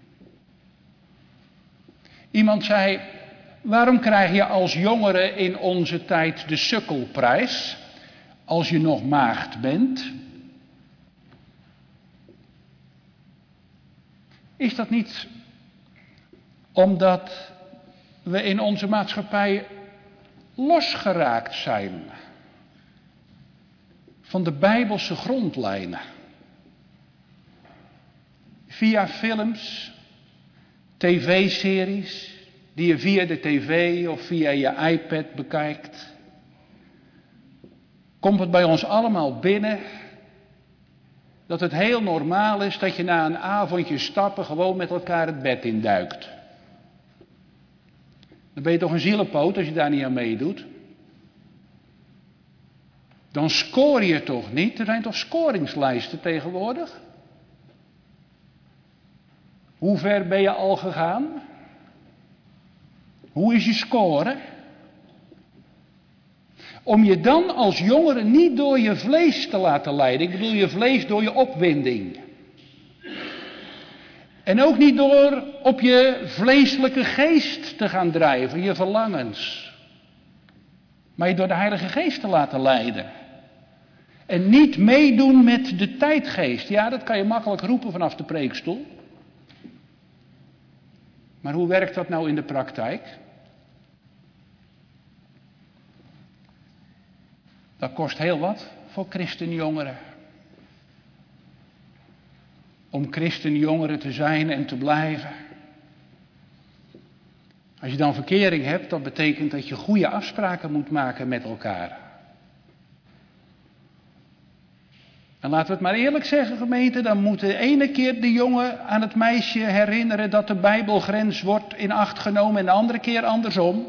S2: Iemand zei, waarom krijg je als jongere in onze tijd de sukkelprijs, als je nog maagd bent? Is dat niet omdat we in onze maatschappij losgeraakt zijn van de Bijbelse grondlijnen? Via films, tv-series, die je via de tv of via je iPad bekijkt, komt het bij ons allemaal binnen dat het heel normaal is dat je na een avondje stappen gewoon met elkaar het bed induikt. Dan ben je toch een zielepoot als je daar niet aan meedoet. Dan scoor je toch niet? Er zijn toch scoringslijsten tegenwoordig? Hoe ver ben je al gegaan? Hoe is je score? Om je dan als jongere niet door je vlees te laten leiden. Ik bedoel je vlees door je opwinding. En ook niet door op je vleeselijke geest te gaan drijven, je verlangens. Maar je door de Heilige Geest te laten leiden. En niet meedoen met de tijdgeest. Ja, dat kan je makkelijk roepen vanaf de preekstoel. Maar hoe werkt dat nou in de praktijk? Dat kost heel wat voor christenjongeren. Om christenjongeren te zijn en te blijven. Als je dan verkering hebt, dat betekent dat je goede afspraken moet maken met elkaar. En laten we het maar eerlijk zeggen, gemeente, dan moet de ene keer de jongen aan het meisje herinneren dat de Bijbelgrens wordt in acht genomen en de andere keer andersom.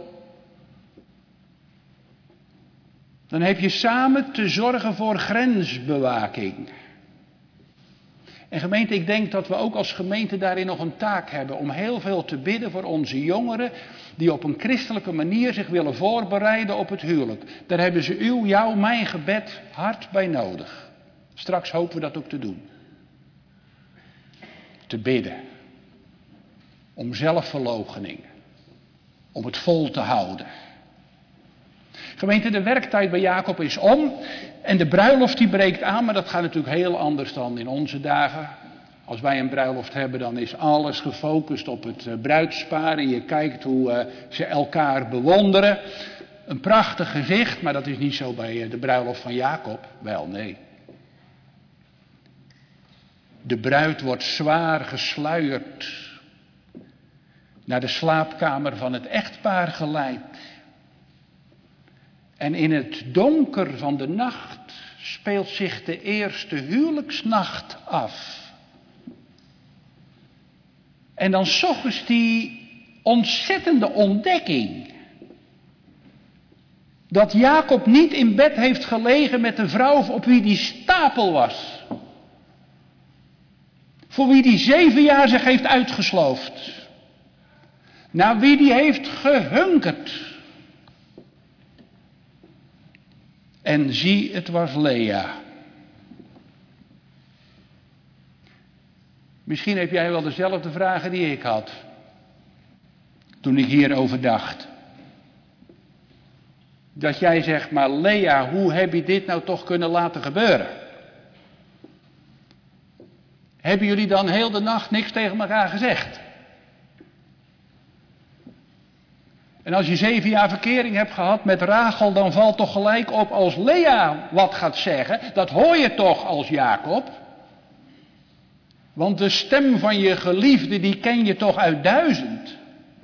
S2: Dan heb je samen te zorgen voor grensbewaking. En gemeente, ik denk dat we ook als gemeente daarin nog een taak hebben om heel veel te bidden voor onze jongeren die op een christelijke manier zich willen voorbereiden op het huwelijk. Daar hebben ze uw, jouw, mijn gebed hard bij nodig. Straks hopen we dat ook te doen. Te bidden. Om zelfverloochening. Om het vol te houden. Gemeente, de werktijd bij Jacob is om. En de bruiloft die breekt aan. Maar dat gaat natuurlijk heel anders dan in onze dagen. Als wij een bruiloft hebben, dan is alles gefocust op het bruidspaar. En je kijkt hoe ze elkaar bewonderen. Een prachtig gezicht, maar dat is niet zo bij de bruiloft van Jacob. Wel, nee. De bruid wordt zwaar gesluierd, naar de slaapkamer van het echtpaar geleid. En in het donker van de nacht speelt zich de eerste huwelijksnacht af. En dan 's ochtends die ontzettende ontdekking. Dat Jacob niet in bed heeft gelegen met de vrouw op wie die stapel was. Voor wie die zeven jaar zich heeft uitgesloofd. Naar wie die heeft gehunkerd. En zie, het was Lea. Misschien heb jij wel dezelfde vragen die ik had. Toen ik hierover dacht. Dat jij zegt, maar Lea, hoe heb je dit nou toch kunnen laten gebeuren? Hebben jullie dan heel de nacht niks tegen elkaar gezegd? En als je zeven jaar verkering hebt gehad met Rachel, dan valt toch gelijk op als Lea wat gaat zeggen. Dat hoor je toch als Jacob? Want de stem van je geliefde, die ken je toch uit duizend.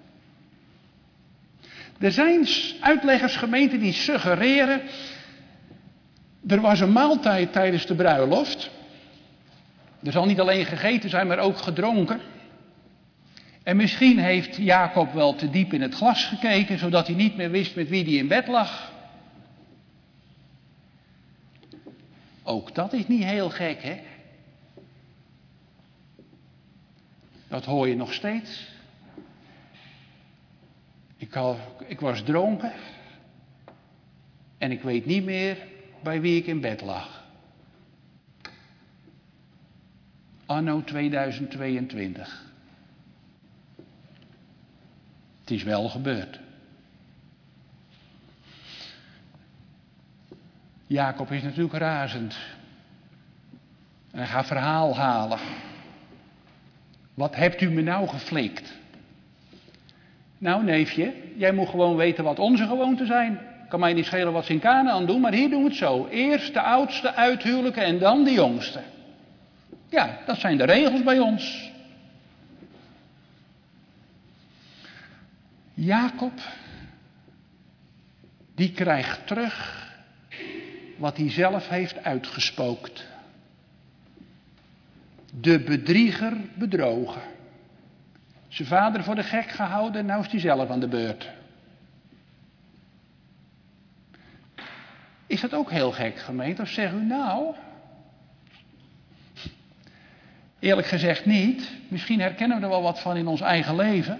S2: Er zijn uitleggers, gemeenten, die suggereren. Er was een maaltijd tijdens de bruiloft. Er zal niet alleen gegeten zijn, maar ook gedronken. En misschien heeft Jacob wel te diep in het glas gekeken, zodat hij niet meer wist met wie hij in bed lag. Ook dat is niet heel gek, hè? Dat hoor je nog steeds. Ik, had, ik was dronken. En ik weet niet meer bij wie ik in bed lag. Anno tweeduizend tweeëntwintig. Het is wel gebeurd. Jacob is natuurlijk razend. En hij gaat verhaal halen. Wat hebt u me nou geflikt? Nou neefje, jij moet gewoon weten wat onze gewoonten zijn. Kan mij niet schelen wat ze in Kanaan doen, maar hier doen we het zo. Eerst de oudste uithuwelijken en dan de jongste. Ja, dat zijn de regels bij ons. Jacob, die krijgt terug wat hij zelf heeft uitgespookt. De bedrieger bedrogen. Zijn vader voor de gek gehouden, nou is hij zelf aan de beurt. Is dat ook heel gek, gemeente? Of zegt u nou? Eerlijk gezegd niet. Misschien herkennen we er wel wat van in ons eigen leven.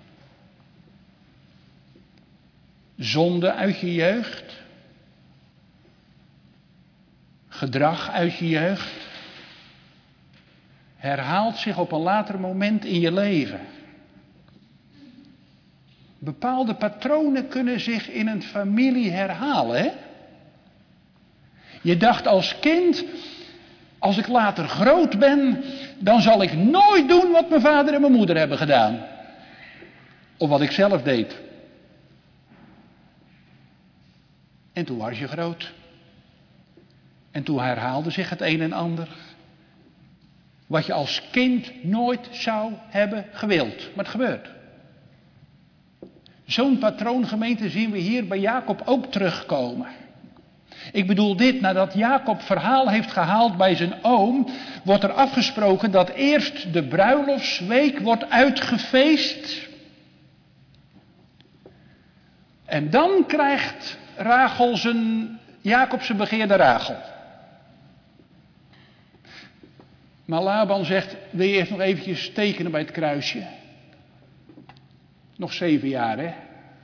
S2: Zonde uit je jeugd. Gedrag uit je jeugd. Herhaalt zich op een later moment in je leven. Bepaalde patronen kunnen zich in een familie herhalen. Hè? Je dacht als kind, als ik later groot ben, dan zal ik nooit doen wat mijn vader en mijn moeder hebben gedaan. Of wat ik zelf deed. En toen was je groot. En toen herhaalde zich het een en ander. Wat je als kind nooit zou hebben gewild. Maar het gebeurt. Zo'n patroongemeente zien we hier bij Jacob ook terugkomen. Ik bedoel dit, nadat Jacob verhaal heeft gehaald bij zijn oom, wordt er afgesproken dat eerst de bruiloftsweek wordt uitgefeest. En dan krijgt Rachel zijn, Jacob zijn begeerde Rachel. Maar Laban zegt, wil je eerst nog eventjes tekenen bij het kruisje? Nog zeven jaar, hè?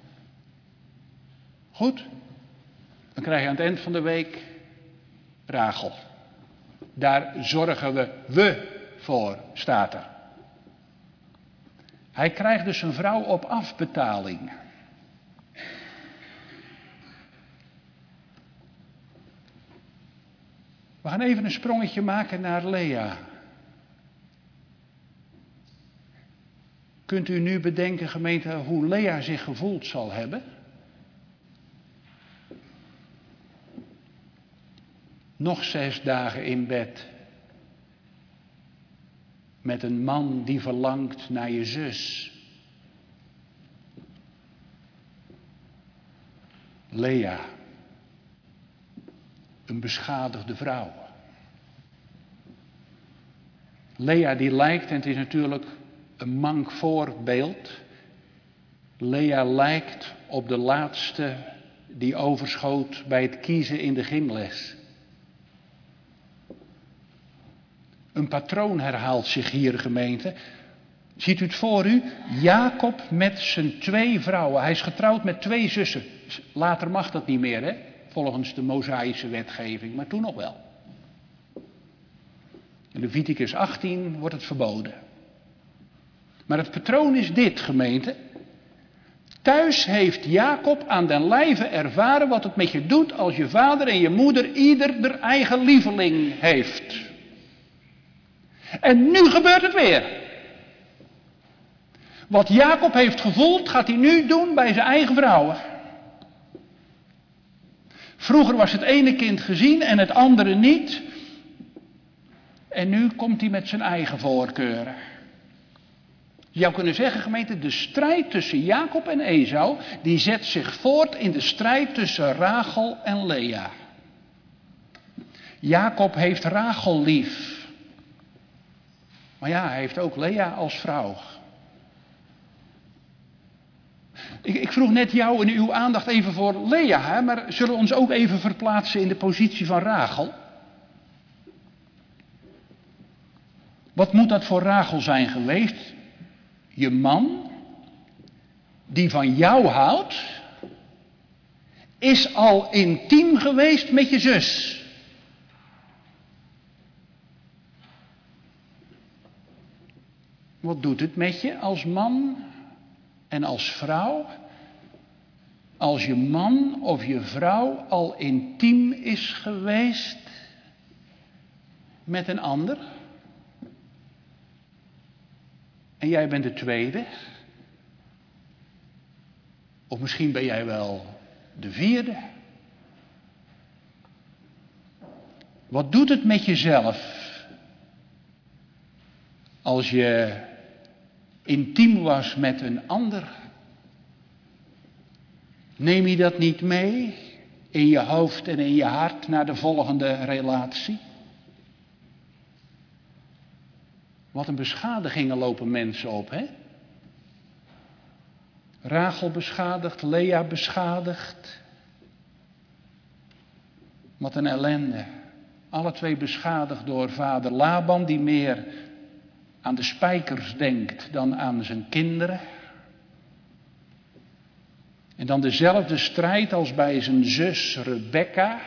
S2: Goed? Dan krijg je aan het eind van de week Rachel. Daar zorgen we, we voor, staat er. Hij krijgt dus een vrouw op afbetaling. We gaan even een sprongetje maken naar Lea. Kunt u nu bedenken, gemeente, hoe Lea zich gevoeld zal hebben? Nog zes dagen in bed. met een man die verlangt naar je zus. Lea, een beschadigde vrouw. Lea die lijkt, en het is natuurlijk een mank voorbeeld, Lea lijkt op de laatste die overschoot bij het kiezen in de gymles. Een patroon herhaalt zich hier, gemeente. Ziet u het voor u? Jacob met zijn twee vrouwen. Hij is getrouwd met twee zussen. Later mag dat niet meer, hè? Volgens de Mosaïsche wetgeving, maar toen nog wel. In Leviticus achttien wordt het verboden. Maar het patroon is dit, gemeente. Thuis heeft Jacob aan den lijve ervaren wat het met je doet als je vader en je moeder ieder der eigen lieveling heeft. En nu gebeurt het weer. Wat Jacob heeft gevoeld, gaat hij nu doen bij zijn eigen vrouwen. Vroeger was het ene kind gezien en het andere niet. En nu komt hij met zijn eigen voorkeuren. Je zou kunnen zeggen, gemeente, de strijd tussen Jacob en Esau, die zet zich voort in de strijd tussen Rachel en Lea. Jacob heeft Rachel lief. Maar ja, hij heeft ook Lea als vrouw. Ik, ik vroeg net jou en uw aandacht even voor Lea, hè, maar zullen we ons ook even verplaatsen in de positie van Rachel? Wat moet dat voor Rachel zijn geweest? Je man, die van jou houdt, is al intiem geweest met je zus. Wat doet het met je als man en als vrouw? Als je man of je vrouw al intiem is geweest met een ander? En jij bent de tweede? Of misschien ben jij wel de vierde? Wat doet het met jezelf als je intiem was met een ander? Neem je dat niet mee in je hoofd en in je hart naar de volgende relatie? Wat een beschadigingen lopen mensen op, hè? Rachel beschadigd, Lea beschadigd. Wat een ellende. Alle twee beschadigd door vader Laban, die meer aan de spijkers denkt dan aan zijn kinderen. En dan dezelfde strijd als bij zijn zus Rebekka.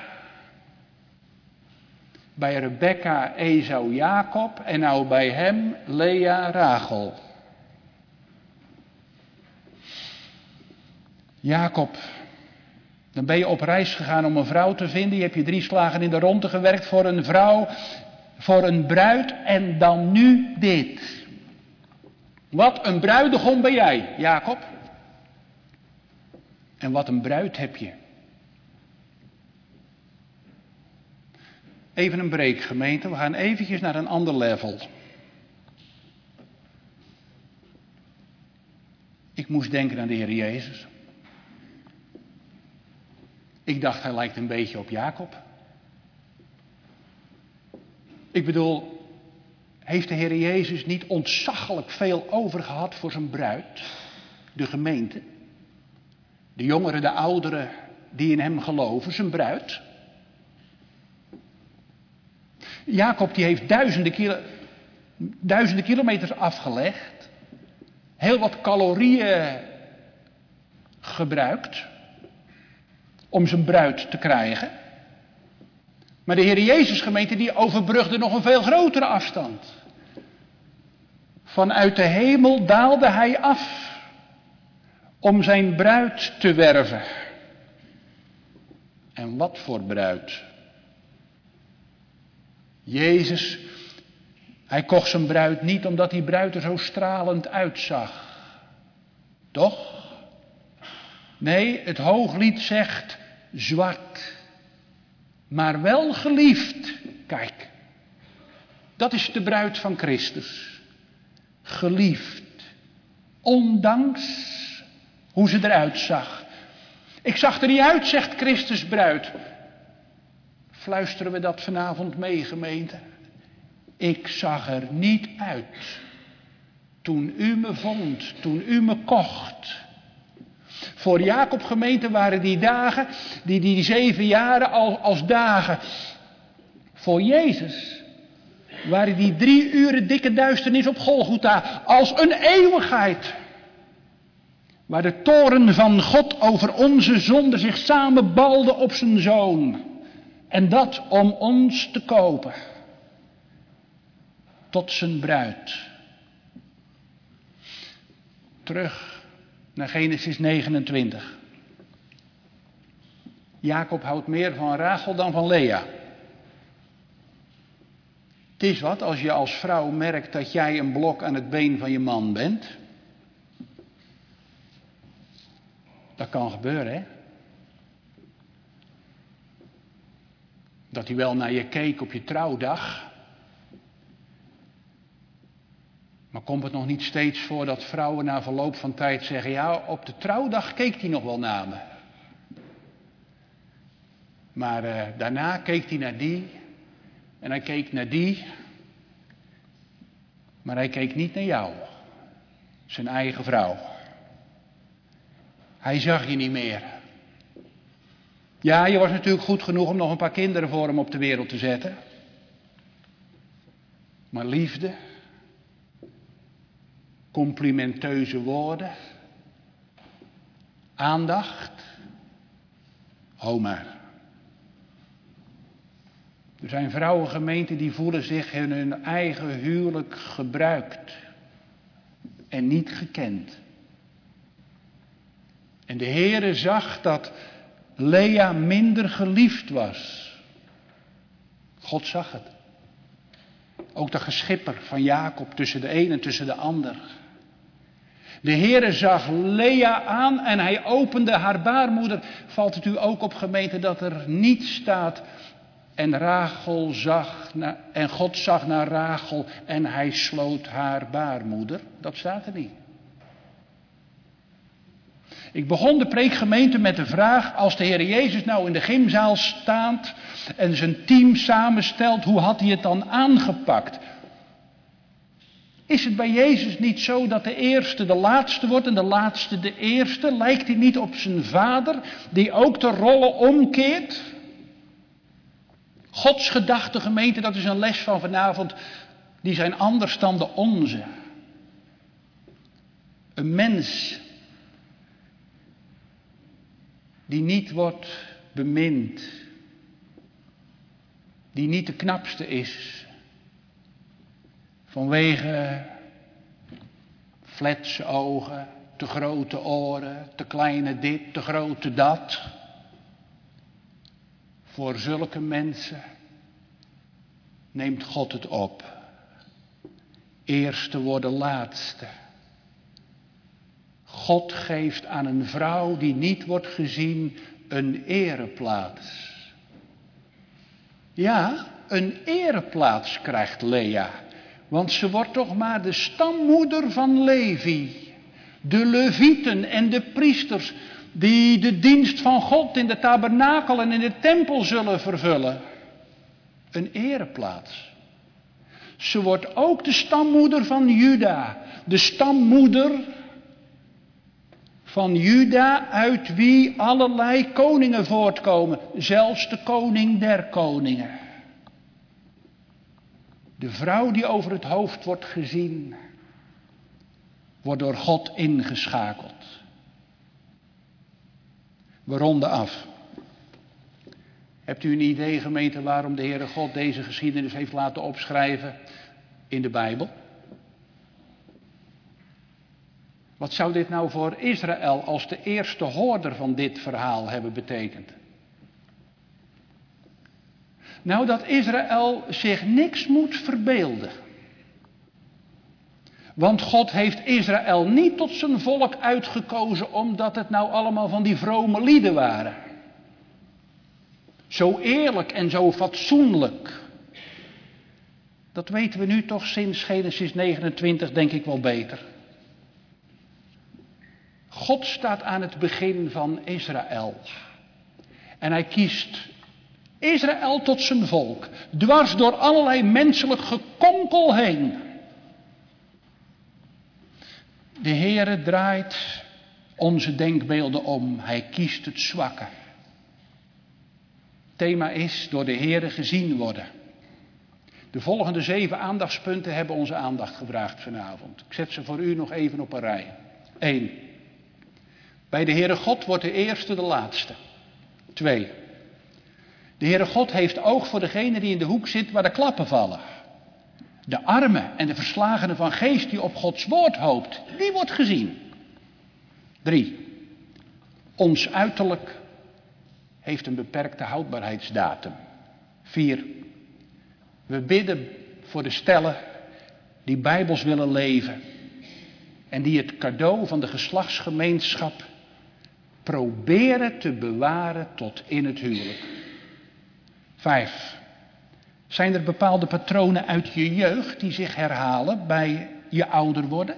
S2: Bij Rebekka Esau Jacob en nou bij hem Lea Rachel. Jacob, dan ben je op reis gegaan om een vrouw te vinden. Je hebt je drie slagen in de ronde gewerkt voor een vrouw, voor een bruid en dan nu dit. Wat een bruidegom ben jij, Jacob. En wat een bruid heb je. Even een break, gemeente. We gaan eventjes naar een ander level. Ik moest denken aan de Heer Jezus. Ik dacht, hij lijkt een beetje op Jacob. Ik bedoel, heeft de Heer Jezus niet ontzaglijk veel over gehad voor zijn bruid? De gemeente. De jongeren, de ouderen die in hem geloven, zijn bruid. Jacob die heeft duizenden, kilo, duizenden kilometers afgelegd. Heel wat calorieën gebruikt om zijn bruid te krijgen. Maar de Heer Jezus, gemeente, die overbrugde nog een veel grotere afstand. Vanuit de hemel daalde hij af om zijn bruid te werven. En wat voor bruid? Jezus, hij kocht zijn bruid niet omdat die bruid er zo stralend uitzag. Toch? Nee, het Hooglied zegt zwart, maar wel geliefd. Kijk, dat is de bruid van Christus. geliefd. Ondanks hoe ze eruit zag. Ik zag er niet uit, zegt Christus bruid. Fluisteren we dat vanavond mee, gemeente? Ik zag er niet uit. Toen u me vond, toen u me kocht. Voor Jacob, gemeente, waren die dagen, die, die zeven jaren al als dagen. Voor Jezus waren die drie uren dikke duisternis op Golgotha als een eeuwigheid. Waar de toorn van God over onze zonde zich samenbalde op zijn zoon. En dat om ons te kopen. Tot zijn bruid. Terug naar Genesis negenentwintig. Jacob houdt meer van Rachel dan van Lea. Het is wat als je als vrouw merkt dat jij een blok aan het been van je man bent. Dat kan gebeuren, hè? Dat hij wel naar je keek op je trouwdag. Maar komt het nog niet steeds voor dat vrouwen na verloop van tijd zeggen... ja, op de trouwdag keek hij nog wel naar me. Maar uh, daarna keek hij naar die. En hij keek naar die. Maar hij keek niet naar jou. Zijn eigen vrouw. Hij zag je niet meer. Ja, je was natuurlijk goed genoeg om nog een paar kinderen voor hem op de wereld te zetten. Maar liefde, complimenteuze woorden, aandacht, hou maar. Er zijn vrouwengemeenten die voelen zich in hun eigen huwelijk gebruikt en niet gekend. En de Heere zag dat Lea minder geliefd was. God zag het. Ook de geschipper van Jacob tussen de een en tussen de ander. De Heere zag Lea aan en hij opende haar baarmoeder. Valt het u ook op, gemeente, dat er niet staat... En Rachel zag naar, en God zag naar Rachel en hij sloot haar baarmoeder. Dat staat er niet. Ik begon de preekgemeente met de vraag, als de Heer Jezus nou in de gymzaal staat en zijn team samenstelt, hoe had hij het dan aangepakt? Is het bij Jezus niet zo dat de eerste de laatste wordt en de laatste de eerste? Lijkt hij niet op zijn vader, die ook de rollen omkeert? Gods gedachte, gemeente, dat is een les van vanavond, die zijn anders dan de onze. Een mens die niet wordt bemind, die niet de knapste is, vanwege fletse ogen, te grote oren, te kleine dit, te grote dat. Voor zulke mensen neemt God het op. Eerste worden laatste. God geeft aan een vrouw die niet wordt gezien een ereplaats. Ja, een ereplaats krijgt Lea. Want ze wordt toch maar de stammoeder van Levi. De levieten en de priesters die de dienst van God in de tabernakel en in de tempel zullen vervullen. Een ereplaats. Ze wordt ook de stammoeder van Juda. De stammoeder van Juda uit wie allerlei koningen voortkomen. Zelfs de koning der koningen. De vrouw die over het hoofd wordt gezien, wordt door God ingeschakeld. We ronden af. Hebt u een idee, gemeente, waarom de Heere God deze geschiedenis heeft laten opschrijven in de Bijbel? Wat zou dit nou voor Israël als de eerste hoorder van dit verhaal hebben betekend? Nou, dat Israël zich niks moet verbeelden. Want God heeft Israël niet tot zijn volk uitgekozen omdat het nou allemaal van die vrome lieden waren. Zo eerlijk en zo fatsoenlijk. Dat weten we nu toch sinds Genesis negenentwintig denk ik wel beter. God staat aan het begin van Israël. En hij kiest Israël tot zijn volk. Dwars door allerlei menselijk gekonkel heen. De Heere draait onze denkbeelden om. Hij kiest het zwakke. Thema is door de Heere gezien worden. De volgende zeven aandachtspunten hebben onze aandacht gevraagd vanavond. Ik zet ze voor u nog even op een rij. Eén. Bij de Heere God wordt de eerste de laatste. Twee. De Heere God heeft oog voor degene die in de hoek zit waar de klappen vallen. De arme en de verslagene van geest die op Gods woord hoopt, die wordt gezien. Drie. Ons uiterlijk heeft een beperkte houdbaarheidsdatum. Vier. We bidden voor de stellen die bijbels willen leven en die het cadeau van de geslachtsgemeenschap proberen te bewaren tot in het huwelijk. Vijf. Zijn er bepaalde patronen uit je jeugd die zich herhalen bij je ouder worden?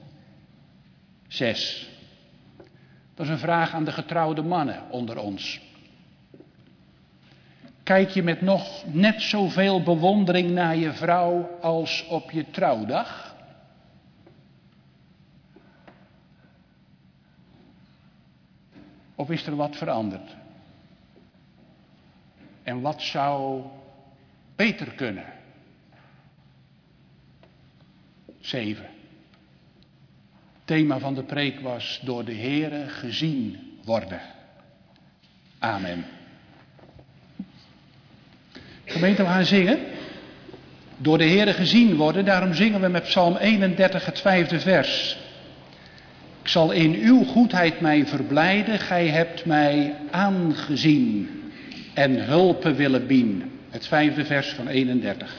S2: Zes. Dat is een vraag aan de getrouwde mannen onder ons. Kijk je met nog net zoveel bewondering naar je vrouw als op je trouwdag? Of is er wat veranderd? En wat zou beter kunnen? Zeven. Thema van de preek was door de Heere gezien worden. Amen. Gemeente, we gaan zingen. Door de Heere gezien worden, daarom zingen we met Psalm eenendertig het vijfde vers. Ik zal in uw goedheid mij verblijden, gij hebt mij aangezien en hulpen willen bieden. Het vijfde vers van eenendertig.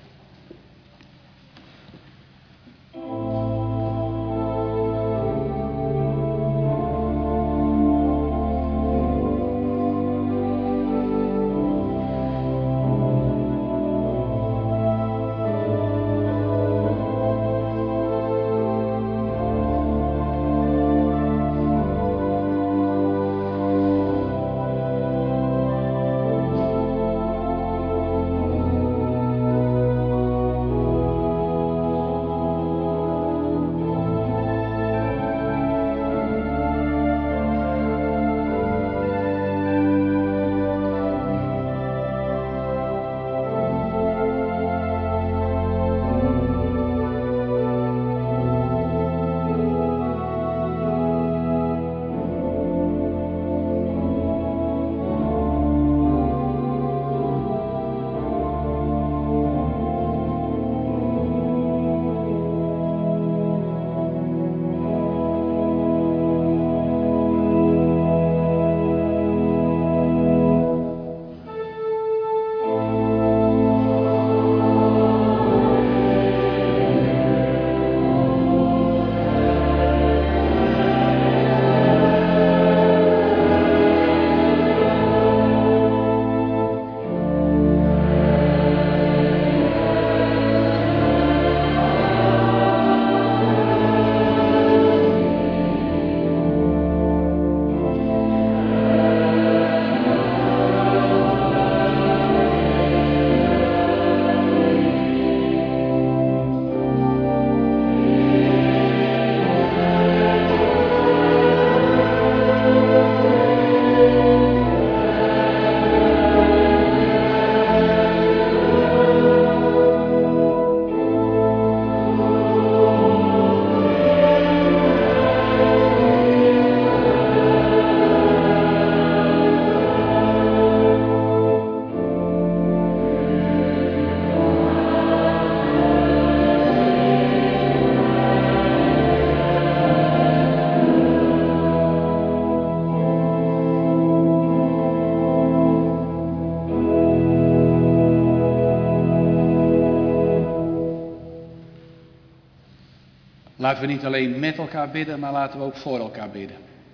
S2: Laten we niet alleen met elkaar bidden, maar laten we ook voor elkaar bidden.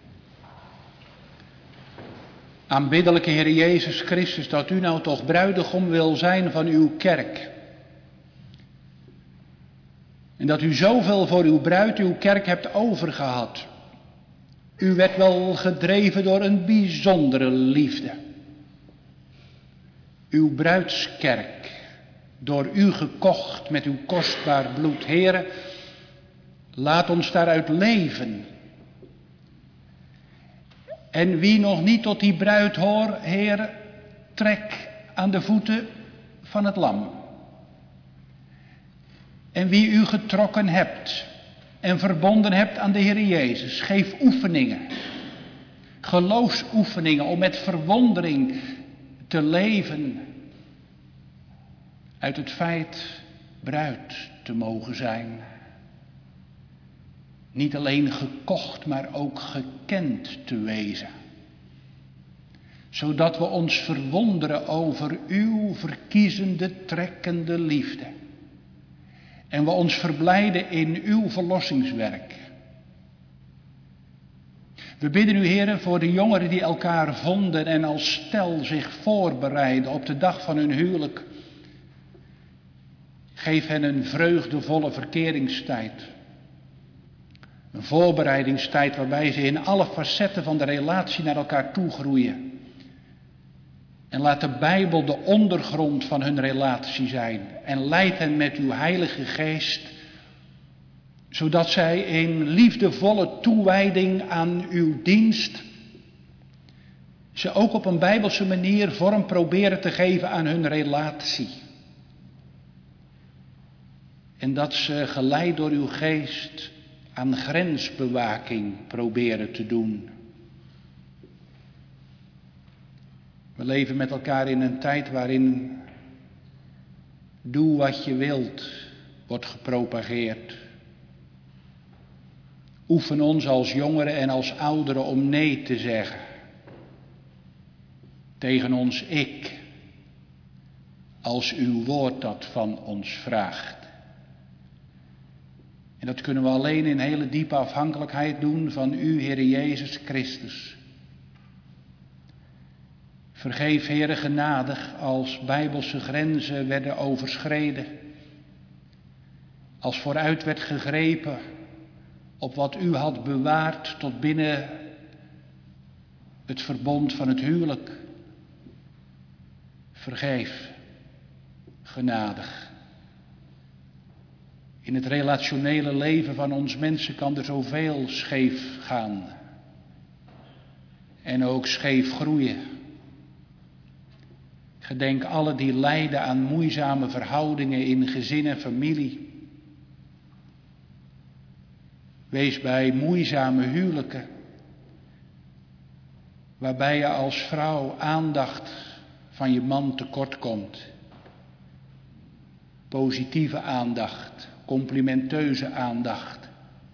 S2: Aanbiddelijke Heer Jezus Christus, dat u nou toch bruidegom wil zijn van uw kerk. En dat u zoveel voor uw bruid, uw kerk hebt overgehad. U werd wel gedreven door een bijzondere liefde. Uw bruidskerk, door u gekocht met uw kostbaar bloed. Heere, laat ons daaruit leven. En wie nog niet tot die bruid hoort, Heere, trek aan de voeten van het lam. En wie u getrokken hebt en verbonden hebt aan de Heer Jezus, geef oefeningen, geloofsoefeningen om met verwondering te leven uit het feit bruid te mogen zijn. Niet alleen gekocht, maar ook gekend te wezen. Zodat we ons verwonderen over uw verkiezende, trekkende liefde. En we ons verblijden in uw verlossingswerk. We bidden u, Heere, voor de jongeren die elkaar vonden en als stel zich voorbereiden op de dag van hun huwelijk. Geef hen een vreugdevolle verkeringstijd. Een voorbereidingstijd waarbij ze in alle facetten van de relatie naar elkaar toe groeien. En laat de Bijbel de ondergrond van hun relatie zijn. En leid hen met uw Heilige Geest, zodat zij in liefdevolle toewijding aan uw dienst ze ook op een Bijbelse manier vorm proberen te geven aan hun relatie. En dat ze geleid door uw Geest aan grensbewaking proberen te doen. We leven met elkaar in een tijd waarin doe wat je wilt wordt gepropageerd. Oefen ons als jongeren en als ouderen om nee te zeggen. Tegen ons ik, als uw woord dat van ons vraagt. En dat kunnen we alleen in hele diepe afhankelijkheid doen van u, Heer Jezus Christus. Vergeef, Heere, genadig als bijbelse grenzen werden overschreden. Als vooruit werd gegrepen op wat u had bewaard tot binnen het verbond van het huwelijk. Vergeef, genadig. In het relationele leven van ons mensen kan er zoveel scheef gaan. En ook scheef groeien. Gedenk alle die lijden aan moeizame verhoudingen in gezin en familie. Wees bij moeizame huwelijken, waarbij je als vrouw aandacht van je man tekort komt. Positieve aandacht, complimenteuze aandacht.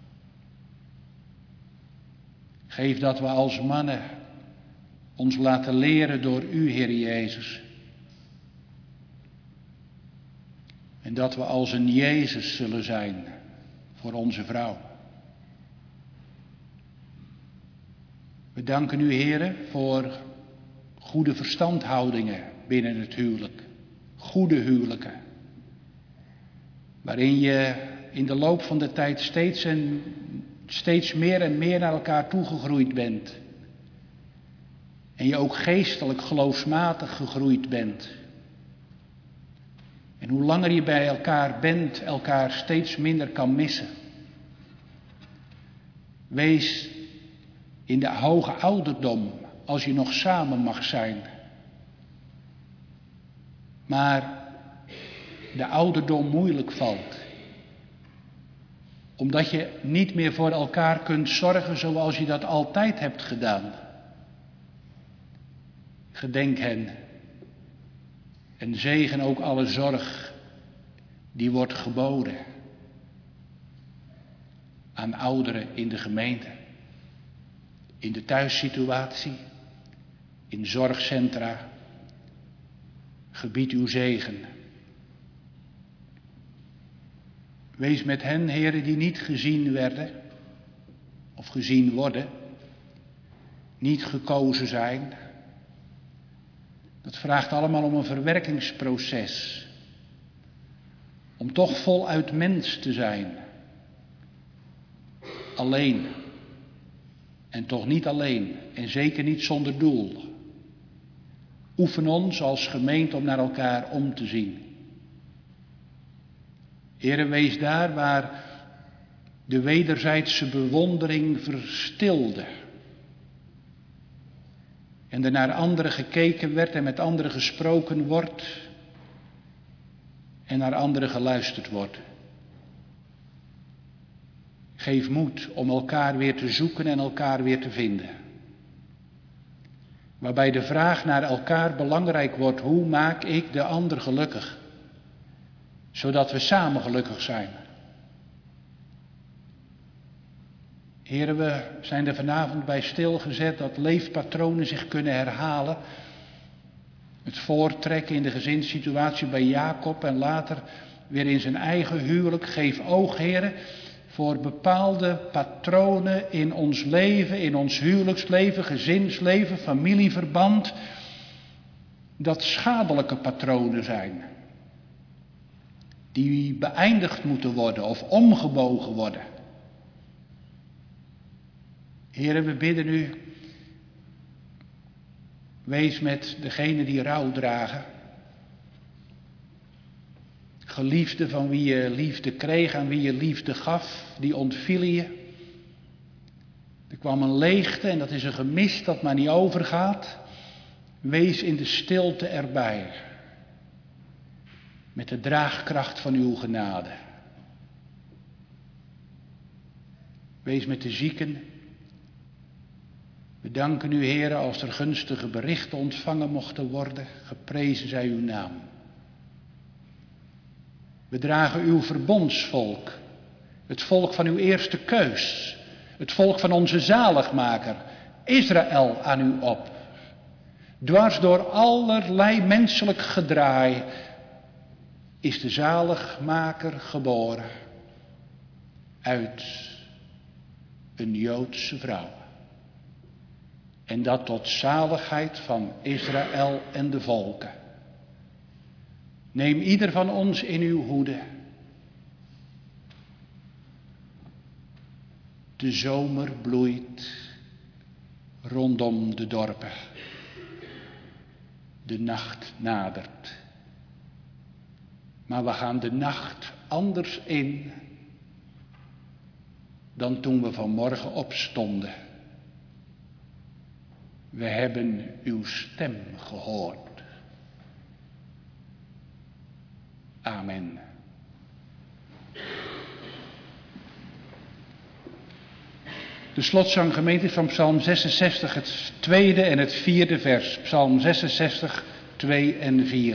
S2: Geef dat we als mannen ons laten leren door u, Heer Jezus. En dat we als een Jezus zullen zijn voor onze vrouw. We danken u, Heere, voor goede verstandhoudingen binnen het huwelijk. Goede huwelijken. Waarin je in de loop van de tijd steeds, en, steeds meer en meer naar elkaar toegegroeid bent. En je ook geestelijk geloofsmatig gegroeid bent. En hoe langer je bij elkaar bent, elkaar steeds minder kan missen. Wees in de hoge ouderdom, als je nog samen mag zijn. Maar de ouderdom moeilijk valt. Omdat je niet meer voor elkaar kunt zorgen zoals je dat altijd hebt gedaan. Gedenk hen. En zegen ook alle zorg die wordt geboden aan ouderen in de gemeente. In de thuissituatie, in zorgcentra. Gebied uw zegen. Wees met hen, heren, die niet gezien werden of gezien worden, niet gekozen zijn. Dat vraagt allemaal om een verwerkingsproces. Om toch voluit mens te zijn. Alleen. En toch niet alleen. En zeker niet zonder doel. Oefen ons als gemeente om naar elkaar om te zien. Heere, wees daar waar de wederzijdse bewondering verstilde. En er naar anderen gekeken werd en met anderen gesproken wordt. En naar anderen geluisterd wordt. Geef moed om elkaar weer te zoeken en elkaar weer te vinden. Waarbij de vraag naar elkaar belangrijk wordt. Hoe maak ik de ander gelukkig? Zodat we samen gelukkig zijn. Heren, we zijn er vanavond bij stilgezet dat leefpatronen zich kunnen herhalen. Het voortrekken in de gezinssituatie bij Jacob en later weer in zijn eigen huwelijk. Geef oog, heren, voor bepaalde patronen in ons leven, in ons huwelijksleven, gezinsleven, familieverband. Dat schadelijke patronen zijn. Die beëindigd moeten worden of omgebogen worden. Heren, we bidden u, wees met degenen die rouw dragen. Geliefde van wie je liefde kreeg, aan wie je liefde gaf, die ontvielen je. Er kwam een leegte en dat is een gemis dat maar niet overgaat. Wees in de stilte erbij. Met de draagkracht van uw genade. Wees met de zieken. We danken u, Heere, als er gunstige berichten ontvangen mochten worden. Geprezen zij uw naam. We dragen uw verbondsvolk. Het volk van uw eerste keus. Het volk van onze zaligmaker. Israël aan u op. Dwars door allerlei menselijk gedraai is de zaligmaker geboren. Uit een Joodse vrouw. En dat tot zaligheid van Israël en de volken. Neem ieder van ons in uw hoede. De zomer bloeit rondom de dorpen. De nacht nadert. Maar we gaan de nacht anders in dan toen we vanmorgen opstonden. We hebben uw stem gehoord. Amen. De slotzang gemeente is van Psalm zesenzestig, het tweede en het vierde vers. Psalm zesenzestig, twee en vier.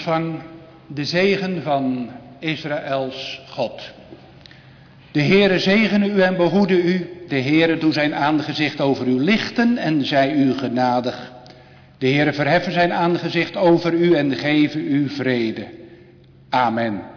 S2: ontvang de zegen van Israëls God. De Heere zegene u en behoede u. De Heere doe zijn aangezicht over u lichten en zij u genadig. De Heere verheffen zijn aangezicht over u en geven u vrede. Amen.